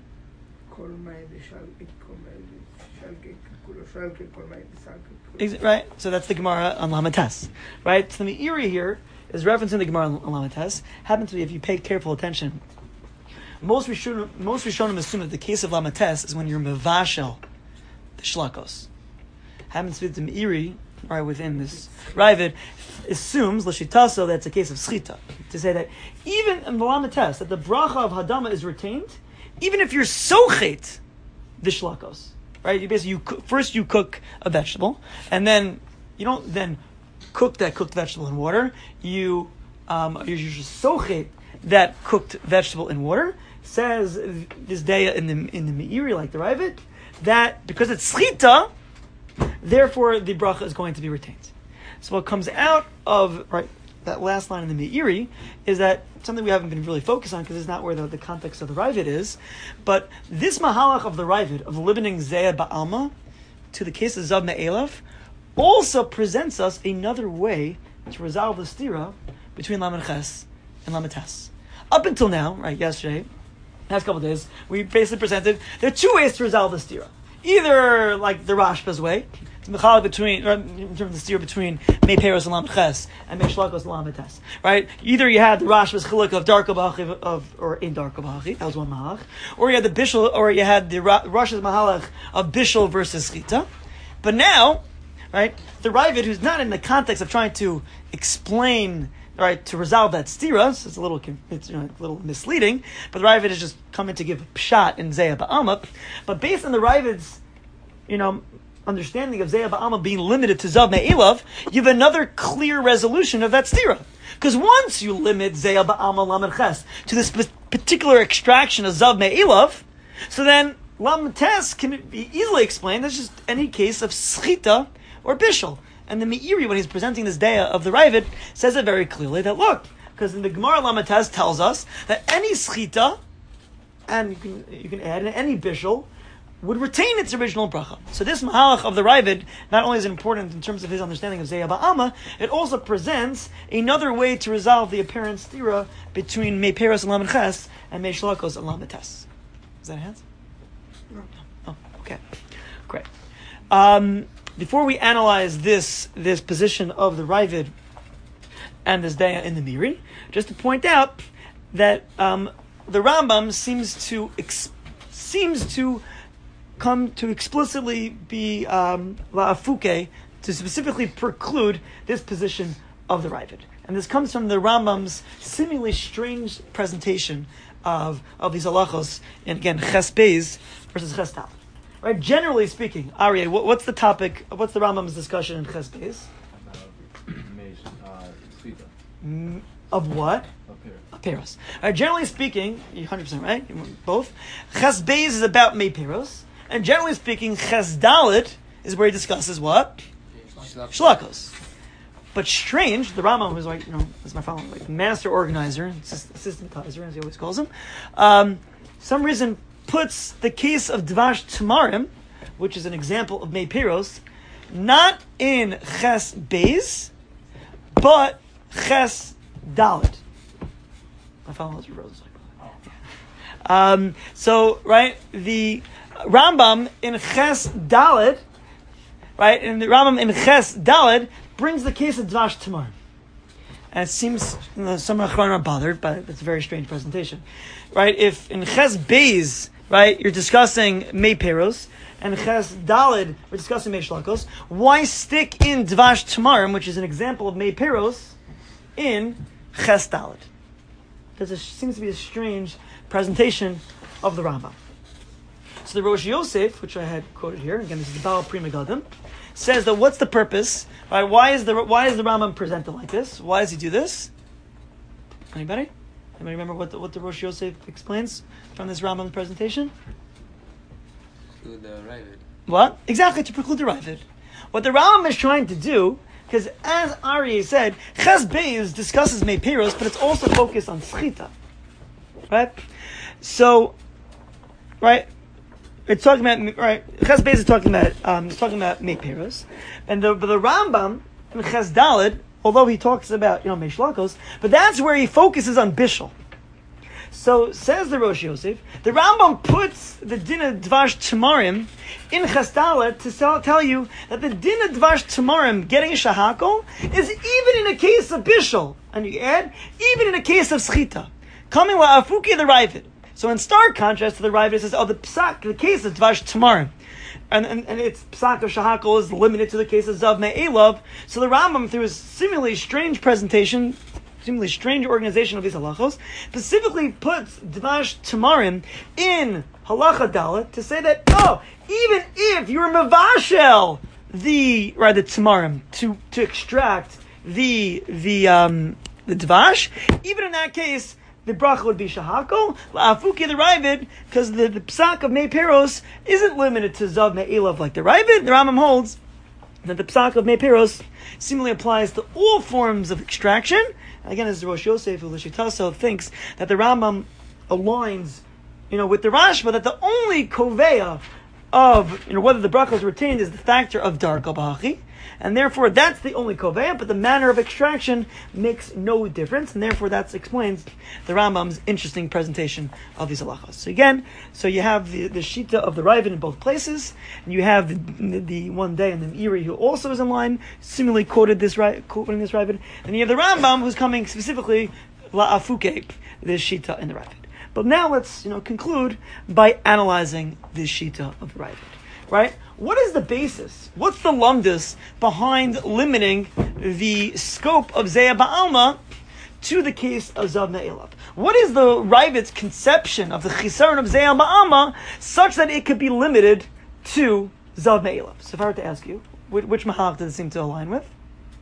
[SPEAKER 1] Right. So that's the Gemara on Lamates. Right. So the Meiri here is referencing the Gemara on Lamates. Happens to be, if you pay careful attention, most Rishonim most Rishonim assume that the case of Lamates is when you're mevashel the shlakos. Happens to be the Meiri, right, within this Ravid, assumes, l'shitaso, that it's a case of schita. To say that even in the Lamates, that the bracha of Hadama is retained, even if you're sochet the shlakos. Right? You basically, you cook, first you cook a vegetable, and then you don't then cook that cooked vegetable in water. You, um, you just sochet that cooked vegetable in water. Says this day in the, in the Meiri, like the Ravid, that because it's schita, therefore, the bracha is going to be retained. So what comes out of right that last line in the Meiri is that something we haven't been really focused on because it's not where the, the context of the Ravid is. But this mahalach of the Ravid of limiting Zeya Ba'alma to the case of Zav Me'elef also presents us another way to resolve the stira between Lamed Ches and Lamed Tes. Up until now, right, yesterday, last couple of days, we basically presented there are two ways to resolve the stira. Either like the Rashba's way, it's mechalek between, or in terms of the steer between mei peros and lamed ches and mei shlakos and lamed tes, right? Either you had the Rashba's chiluk of darko b'hachi of or in darko b'hachi, that was one mahalach, or you had the bishul, or you had the Rashba's mahalach of bishul versus chita. But now, right, the Ravid, who's not in the context of trying to explain right, to resolve that stira. So it's a little, it's you know, a little misleading. But the Ravid is just coming to give a pshat in Zeya Ba'alma. But based on the Ravid's, you know, understanding of Zeya Ba'alma being limited to Zav Me'elav, you have another clear resolution of that stira. Because once you limit Zeya Ba'alma Lamed Ches to this particular extraction of Zav Me'elav, so then Lamed Tes can be easily explained as just any case of Schita or Bishul. And the Meiri, when he's presenting this Deya of the Ravid, says it very clearly that, look, because in the Gemara Lamed Tes tells us that any Schita, and you can, you can add in any Bishul, would retain its original bracha. So this Mahalach of the Ravid not only is important in terms of his understanding of Zeya Ba'alma, it also presents another way to resolve the apparent stira between Mei Peros and Lamed Ches and Mei Shlakos and Lamed Tes. Is that a hands? No. Oh, okay. Great. Um, before we analyze this this position of the Ravid and this Deya in the Meiri, just to point out that um, the Rambam seems to ex- seems to come to explicitly be um, la'afuke, to specifically preclude this position of the Ravid. And this comes from the Rambam's seemingly strange presentation of, of these halachos, and again, Ches Beis versus Ches Tal. Right? Generally speaking, Aryeh, what, what's the topic, what's the Rambam's discussion in Ches Beis? Mm, of what? Peros. Right, generally speaking, you're one hundred percent right, both. Ches Beis is about Mei Peros. And generally speaking, Ches Dalet is where he discusses what? Shlakos. But strange, the Rambam, who's like, you know, is my father, like master organizer, systematizer, as he always calls him, um, some reason puts the case of Dvash Tamarim, which is an example of Mei Peros, not in Ches Beis, but Ches Dalet. My father was rose like that. Um, so, right, the Rambam in Ches Daled, right, and the Rambam in Ches Daled brings the case of Dvash Tamar. And it seems, you know, some Achronim are bothered, but it's a very strange presentation. Right, if in Ches Beis, right, you're discussing Mei Peros, and Ches Daled, we're discussing Mei Shlakos, why stick in Dvash Tamarim, which is an example of Mei Peros, in Ches Daled? There seems to be a strange presentation of the Rambam. So the Rosh Yosef, which I had quoted here, again this is the Baal Pri Megadim, says that what's the purpose? Right? Why is the why is the Rambam presented like this? Why does he do this? Anybody? Anybody remember what the, what the Rosh Yosef explains from this Rambam presentation?
[SPEAKER 2] Preclude the Ravid.
[SPEAKER 1] What? Exactly, to preclude the Ravid. What the Rambam is trying to do, because as Aryeh said, Ches Beis discusses Mei Peros, but it's also focused on Schita. Right? So, right, it's talking about, right, Ches Beis is talking about, um, it's talking about Mei Peros, and the, but the Rambam in Ches Daled, although he talks about, you know, Mei Shlakos, but that's where he focuses on Bishul. So, says the Rosh Yosef, the Rambam puts the din of Dvash Tamarim in Ches Daled to tell, tell you that the din of Dvash Tamarim getting a shahakol is even in a case of Bishul, and you add, even in a case of Schita, coming la'afuki the Ravid. So in stark contrast to the Ravid, it says, oh, the psak, the case of Dvash Tamarim, and, and, and its psak of shahakol is limited to the case of Zav Me'elav. So the Rambam, through his seemingly strange presentation, seemingly strange organization of these halachos, specifically puts Dvash Tamarim in halacha dalet to say that, oh, even if you're mavashel the, right, the Tamarim, to, to extract the, the, um, the Dvash, even in that case, the bracha would be shahakol, la'afuki the Ravid, because the, the psak of Mei Peros isn't limited to Zav Me'elav like the Ravid. The Rambam holds that the psak of Mei Peros seemingly applies to all forms of extraction. Again, as the Rosh Yosef Ulishitaso thinks that the Rambam aligns, you know, with the Rashba, that the only koveya of, you know, whether the bracha is retained is the factor of darka b'hachi, and therefore that's the only koveya, but the manner of extraction makes no difference, and therefore that explains the Rambam's interesting presentation of these halachas. So again, so you have the, the shita of the Ravid in both places, and you have the, the one day and the Meiri who also is in line, similarly quoted this quoting this Ravid, and you have the Rambam who's coming specifically la'afuke, this shita in the Ravid. But now let's, you know, conclude by analyzing this shita of the Ravid. Right? What is the basis? What's the lumdus behind limiting the scope of Zeya Ba'alma to the case of Zav Me'elav? What is the Ravid's conception of the Chisaron of Zeyal Ba'alma such that it could be limited to Zav Me'elav? So if I were to ask you, which, which Mahalach does it seem to align with?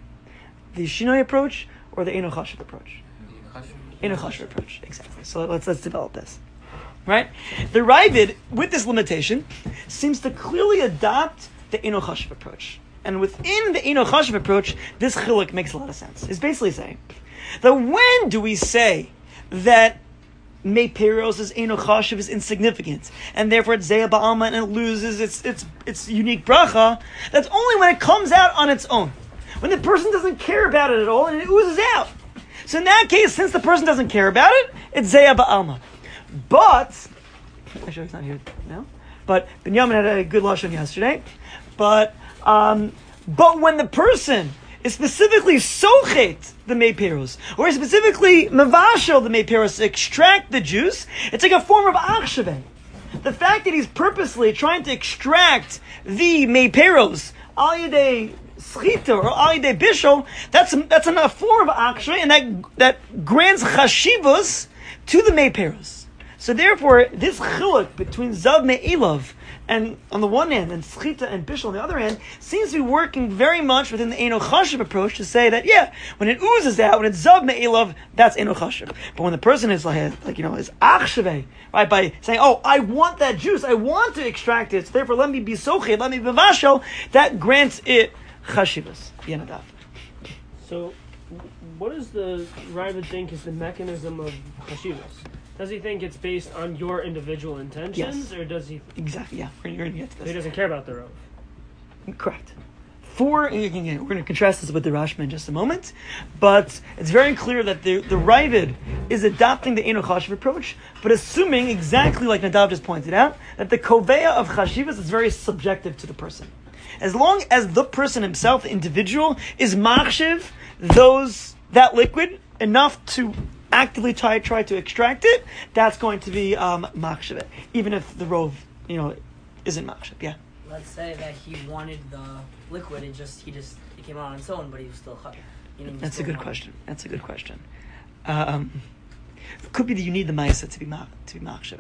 [SPEAKER 1] The Shinoi approach or the Eino Chashiv approach? Eino Chashiv approach, exactly. So let's let's develop this. Right? The Ravid, with this limitation, seems to clearly adopt the Eino Chashiv approach. And within the Eino Chashiv approach, this chiluk makes a lot of sense. It's basically saying that when do we say that Mei Peros is Eino Chashiv is insignificant, and therefore it's Zeya Ba'alma and it loses its its its unique bracha? That's only when it comes out on its own. When the person doesn't care about it at all and it oozes out. So in that case, since the person doesn't care about it, it's Zeya Ba'alma. But, actually he's not here now, but Binyamin had a good lashon yesterday, but um, but when the person is specifically sochet the Mei Peros, or specifically mavashel the Mei Peros to extract the juice, it's like a form of achshave. The fact that he's purposely trying to extract the Mei Peros al yedei schita or al yedei bishol, that's that's a form of achshave, and that that grants chashivos to the Mei Peros. So therefore, this chiluk between Zav Me'elav and on the one hand and Schita and Bishul on the other hand seems to be working very much within the Eino Chashiv approach to say that, yeah, when it oozes out, when it's Zav Me'elav, that's Eino Chashiv. But when the person is like, like you know, is Achshaveh, right, by saying, oh, I want that juice, I want to extract it, so therefore let me be Sochid, let me be Vashel, that grants it Chashivas. Yenadav.
[SPEAKER 3] So, what does the Ravid think is the mechanism of Chashivas? Does he think it's based on your individual intentions,
[SPEAKER 1] yes.
[SPEAKER 3] or does he...
[SPEAKER 1] Exactly, yeah. We're, we're going to get to this.
[SPEAKER 3] He doesn't care about the Rav.
[SPEAKER 1] Correct. For, we're going to contrast this with the Rashba in just a moment, but it's very clear that the, the Ravid is adopting the Eino Chashiv approach, but assuming, exactly like Nadav just pointed out, that the Koveya of Chashivas is very subjective to the person. As long as the person himself, the individual, is machshiv, those, that liquid, enough to actively try try to extract it, that's going to be um, machshav, even if the rov, you know, isn't machshav. Yeah.
[SPEAKER 8] Let's say that he wanted the liquid, it just he just it came out on its own, but he was still chayav. You know,
[SPEAKER 1] that's a good question. That's a good question. Um, it could be that you need the ma'isa to be ma- to be machshav.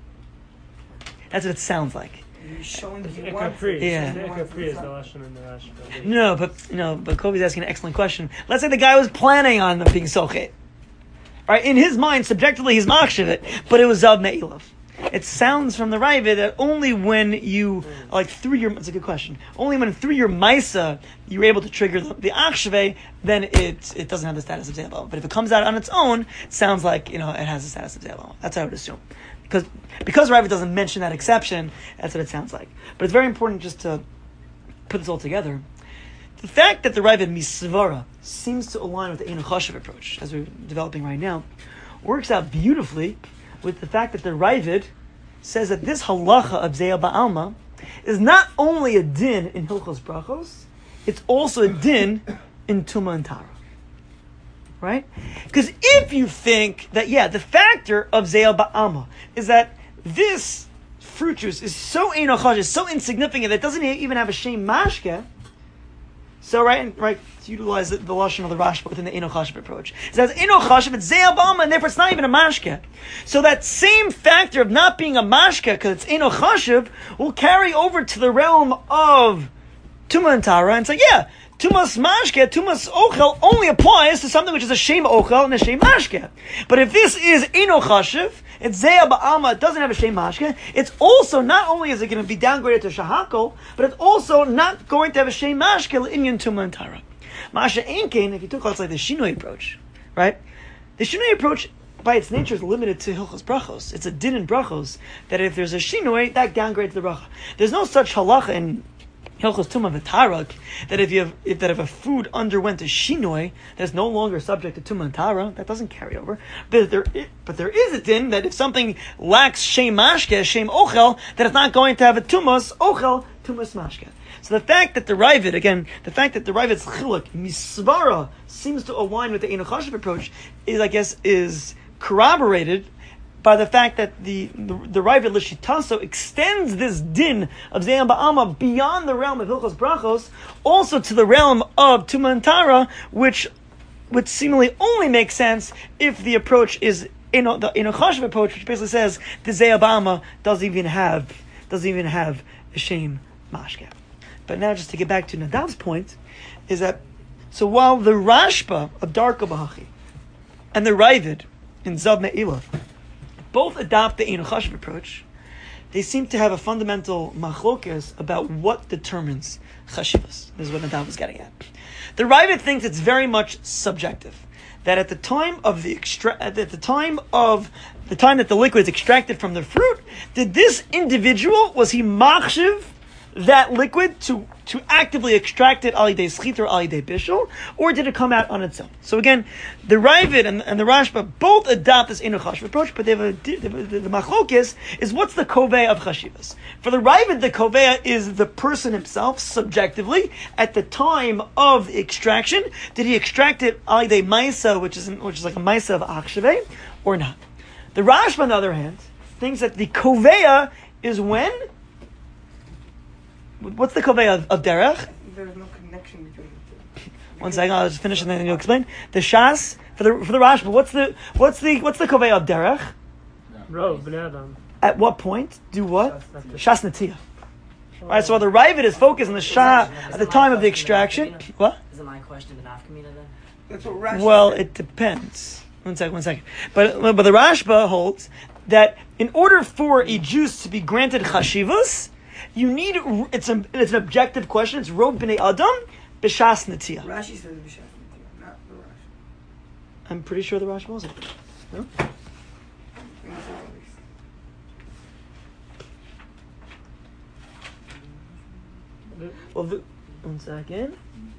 [SPEAKER 1] That's what it sounds like.
[SPEAKER 9] You're showing you
[SPEAKER 3] Eka
[SPEAKER 9] want
[SPEAKER 3] Pri.
[SPEAKER 9] it.
[SPEAKER 1] Yeah.
[SPEAKER 3] Eka Pri is the lashon in the Rashi.
[SPEAKER 1] No, but you know, but Kobe's asking an excellent question. Let's say the guy was planning on being sochet. Right, in his mind, subjectively, he's machshav, but it was Zav Me'elav. It sounds from the Ravid that only when you, like, through your, it's a good question, only when through your Maisa, you're able to trigger the, the Achshave, then it it doesn't have the status of Ze'el. But if it comes out on its own, it sounds like, you know, it has the status of Ze'el. That's what I would assume. Because, because Ravid doesn't mention that exception, that's what it sounds like. But it's very important just to put this all together. The fact that the Ravid Misvara seems to align with the Eino Chashiv approach, as we're developing right now, works out beautifully with the fact that the Ravid says that this halacha of Zeya Ba'alma is not only a din in Hilchos Brachos, it's also a din in Tuma and Tara. Right? Because if you think that, yeah, the factor of Zeya Ba'alma is that this fruit juice is so Eino Chashiv, so insignificant that it doesn't even have a Shem Mashke. So right, right, to utilize the, the lashon of the Rashba within the Eino Chashiv approach. It says Eino Chashiv, it's Zeya Ba'alma, and therefore it's not even a mashke. So that same factor of not being a mashke, because it's Eino Chashiv, will carry over to the realm of Tuma and Tara, and say, yeah, Tumas mashke, Tumas ochel only applies to something which is a Shem ochel and a Shem mashke. But if this is Eino Chashiv, it's Zeya Ba'alma, it doesn't have a Shem mashke, it's also, not only is it going to be downgraded to Shahakol, but it's also not going to have a Shem mashke in Tuma and Tara. Masha Enkein, if you took out like the Shinoi approach, right? The Shinoi approach, by its nature, is limited to Hilchos Brachos. It's a din in Brachos, that if there's a Shinoi, that downgrades the Bracha. There's no such halacha in Hilchos Tumah v'Tarak that if you have if that if a food underwent a shinoi, that's no longer subject to Tumah and Tara, that doesn't carry over. But there, but there is a din that if something lacks Shem Mashke, Shem Ochel, that it's not going to have a Tumas Ochel, Tumas Mashke. So the fact that the Ravid, again, the fact that the Ravid's chiluk misvara seems to align with the Eino Chashiv approach is, I guess, is corroborated by the fact that the the, the Ravid L'Shitaso extends this din of Zeya Ba'alma beyond the realm of Hilchos Brachos, also to the realm of Tuma and Tara, which would seemingly only make sense if the approach is in the in a chashiv approach, which basically says the Zeyabama doesn't even have doesn't even have a shame mashke. But now, just to get back to Nadav's point, is that so while the Rashba of Darko Bahachi and the Ravid in Zav Me'ila both adopt the Ein Chashiv approach, they seem to have a fundamental machlokes about what determines chashivas. This is what Nadav was getting at. The Ravid thinks it's very much subjective. That at the time of the extra- at the time of the time that the liquid is extracted from the fruit, did this individual, was he machshiv that liquid to, to actively extract it al yidei schita or al yidei bishul, or did it come out on its own? So again, the Ravid and, and the Rashba both adopt this Ein Chashiv approach, but they have a, the, the, the machlokes is what's the kovei of chashivas. For the Ravid, the kovei is the person himself, subjectively, at the time of the extraction. Did he extract it al yidei maisa, which is which is like a maisa of achshave, or not? The Rashba, on the other hand, thinks that the kovei is when. What's the kovei of, of derech?
[SPEAKER 9] There's no connection between the two.
[SPEAKER 1] One second, I'll just finish and then you'll explain. The shas for the for the Rashba. What's the what's the what's the kovei of derech?
[SPEAKER 3] Rov b'nei Adam.
[SPEAKER 1] At what point do what? Shas netiyah. All right. So while the Ravid is focused on the shah at the time of the extraction, what?
[SPEAKER 8] Is it my question the nafkamina then?
[SPEAKER 9] That's what Rashi
[SPEAKER 1] Well,
[SPEAKER 9] said.
[SPEAKER 1] it depends. One second, one second. But but the Rashba holds that in order for a juice to be granted chashivas, you need, it's, a, it's an objective question. It's Rov b'nei Adam b'shas netiyah.
[SPEAKER 9] Rashi says b'shas netiyah, not the Rashi.
[SPEAKER 1] I'm pretty sure the Rashba also. No?
[SPEAKER 9] I think so, at least.
[SPEAKER 1] Well, the, one second.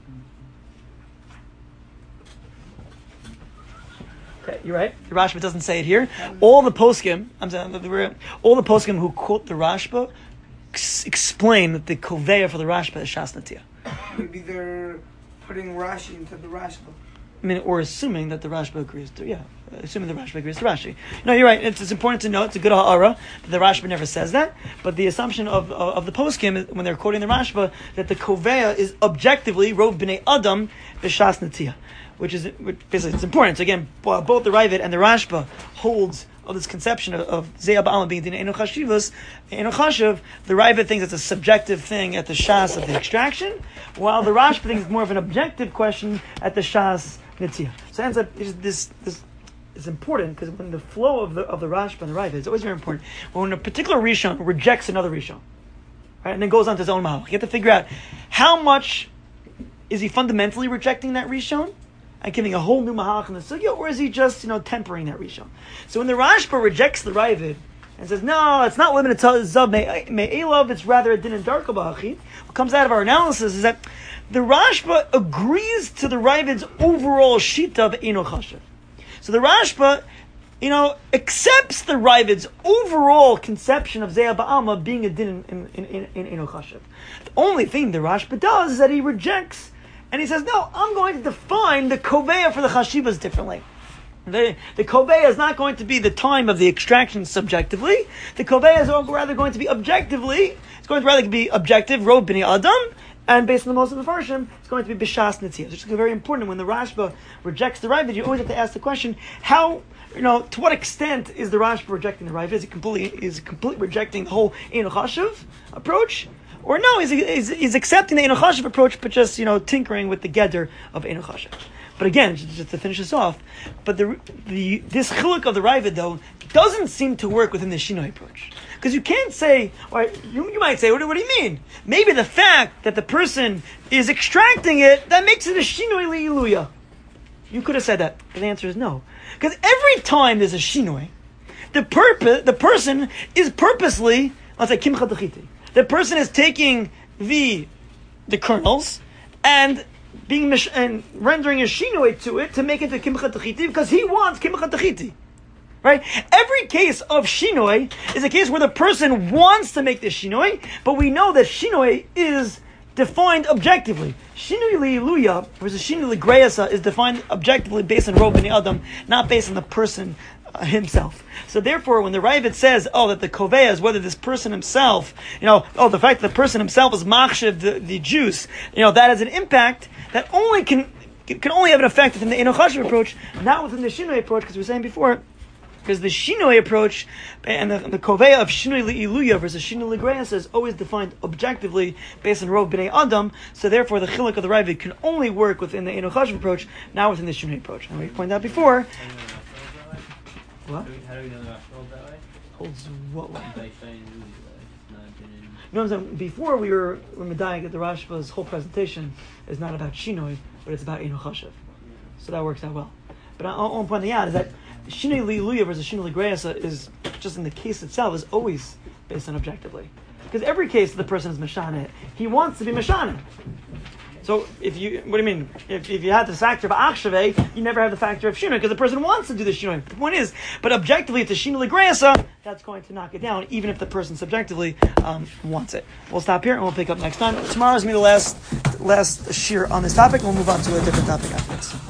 [SPEAKER 1] Okay, you're right. The Rashba doesn't say it here. All the poskim, I'm saying, all the poskim who quote the Rashba ex- explain that the koveya for the Rashba is shas netiyah.
[SPEAKER 9] Maybe they're putting Rashi into the Rashba.
[SPEAKER 1] I mean, or assuming that the Rashba agrees to, yeah, assuming the Rashba agrees to Rashi. No, you're right. It's, it's important to note, it's a good ha'ara, that the Rashba never says that, but the assumption of of, of the poskim, is, when they're quoting the Rashba, that the koveya is objectively Rov b'nei Adam b'shas netiyah, which is, which basically, it's important. So again, both the Ravid and the Rashba holds of this conception of, of Zeya Ba'alma being the Ein Chashivas, Ein Chashiv, the Ravid thinks it's a subjective thing at the shas of the extraction, while the Rashba thinks it's more of an objective question at the shas netiyah. So it ends up, it's this, this is important because when the flow of the of the Rashba and the Ravid, it's always very important. When a particular Rishon rejects another Rishon, right, and then goes on to his own mahal, you have to figure out how much is he fundamentally rejecting that Rishon and giving a whole new mahalach in the sugya, or is he just, you know, tempering that rishon? So when the Rashba rejects the Ravid and says, no, it's not limited to Zav Me'elav, it's rather a din in Darko B'achi, what comes out of our analysis is that the Rashba agrees to the Ravid's overall shita of Ein Chashiv. So the Rashba, you know, accepts the Ravid's overall conception of Zeya Ba'alma being a din in, in, in, in Ein Chashiv. The only thing the Rashba does is that he rejects. And he says, no, I'm going to define the koveya for the chashivas differently. The, the koveya is not going to be the time of the extraction subjectively. The koveya is rather going to be objectively, it's going to rather be objective, Rov b'nei Adam, and based on the most of the Farshim, it's going to be b'shas netiyah. Which is very important. When the Rashba rejects the Ravid, you always have to ask the question, how, you know, to what extent is the Rashba rejecting the Ravid? Is it completely, is it completely rejecting the whole Ein Chashiv approach? Or no, he's, he's, he's accepting the Ein Chashiv approach, but just, you know, tinkering with the geder of Ein Chashiv. But again, just, just to finish this off, but the the this chiluk of the Ravid, though, doesn't seem to work within the Shinoi approach. Because you can't say, or you, you might say, what, what do you mean? Maybe the fact that the person is extracting it, that makes it a Shinoi li'iluya. You could have said that, but the answer is no. Because every time there's a Shinoi, the purpose, the person is purposely, let's say, kimcha dechiti. The person is taking the the kernels and being mish- and rendering a shinoi to it to make it a kimcha techiti because he wants kimcha techiti, right? Every case of shinoi is a case where the person wants to make the shinoi, but we know that shinoi is defined objectively. Shinoi li'iluya versus shinoi li'greyasa is defined objectively based on Rov b'nei Adam, not based on the person uh, himself. So therefore, when the Ravid says, oh, that the koveya is whether this person himself, you know, oh, the fact that the person himself is machshev the, the juice, you know, that has an impact that only can it can only have an effect within the Eino Chashiv approach, not within the Shinoi approach, because we were saying before, because the Shinoi approach and the, the Koveya of Shinoi Li'iluya versus Shinoi Li'Greyas is always defined objectively based on Rov B'nai Adam, so therefore the Chiluk of the Ravid can only work within the Eino Chashiv approach, not within the Shinoi approach. And we pointed out before. What?
[SPEAKER 4] How do we know the Rashi holds that way?
[SPEAKER 1] Holds what way?
[SPEAKER 4] By showing the movie, like, it's not been in-
[SPEAKER 1] You know what I'm saying? Before we were medaying that the Rashba's whole presentation is not about Shinoi, but it's about Eino Chashiv. So that works out well. But all I'm pointing out is that Shinoi Li'iluya versus Shinoi Li'Greyas is just in the case itself is always based on objectively. Because every case the person is Mashana, he wants to be Mashana. So if you, what do you mean? If, if you had the factor of Achshaveh, you never have the factor of Shinoi, because the person wants to do the Shinoi. The point is, but objectively, if the Shinoi Li'Greyasa, that's going to knock it down, even if the person subjectively um, wants it. We'll stop here and we'll pick up next time. Tomorrow's going to be the last, last shear on this topic, and we'll move on to a different topic afterwards.